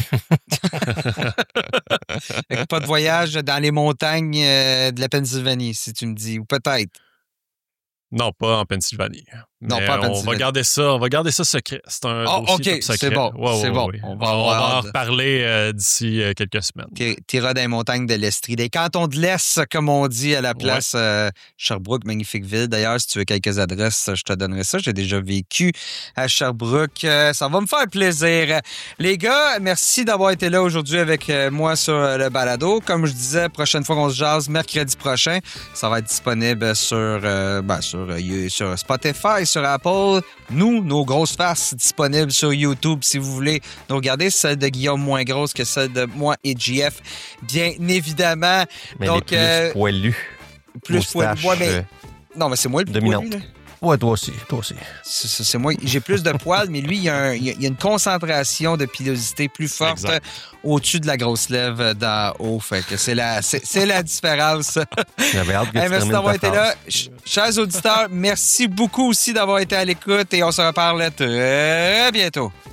Pas de voyage dans les montagnes de la Pennsylvanie, si tu me dis, ou peut-être. Non, pas en Pennsylvanie. Non, pas en Pennsylvanie. On va garder ça secret. C'est un dossier top secret. C'est bon. C'est bon. On va en reparler d'ici quelques semaines. T'iras dans les montagnes de l'Estrie. Des cantons de l'Est, comme on dit à la place. Sherbrooke, magnifique ville. D'ailleurs, si tu veux quelques adresses, je te donnerai ça. J'ai déjà vécu à Sherbrooke. Ça va me faire plaisir. Les gars, merci d'avoir été là aujourd'hui avec moi sur le balado. Comme je disais, prochaine fois qu'on se jase, mercredi prochain, ça va être disponible sur Spotify, sur Apple. Nos grosses faces disponibles sur YouTube si vous voulez nous regarder. Celle de Guillaume moins grosse que celle de moi et JF, bien évidemment. Mais donc, les plus poilus. Plus poilus. Ouais, mais... Non, mais c'est moi le plus poilu, là. Ouais, toi aussi. C'est moi. J'ai plus de poils, mais lui, il y a une concentration de pilosité plus forte au-dessus de la grosse lèvre d'en haut. Fait que c'est la différence. J'avais hâte que tu merci d'avoir été là. Chers auditeurs, merci beaucoup aussi d'avoir été à l'écoute et on se reparle très bientôt.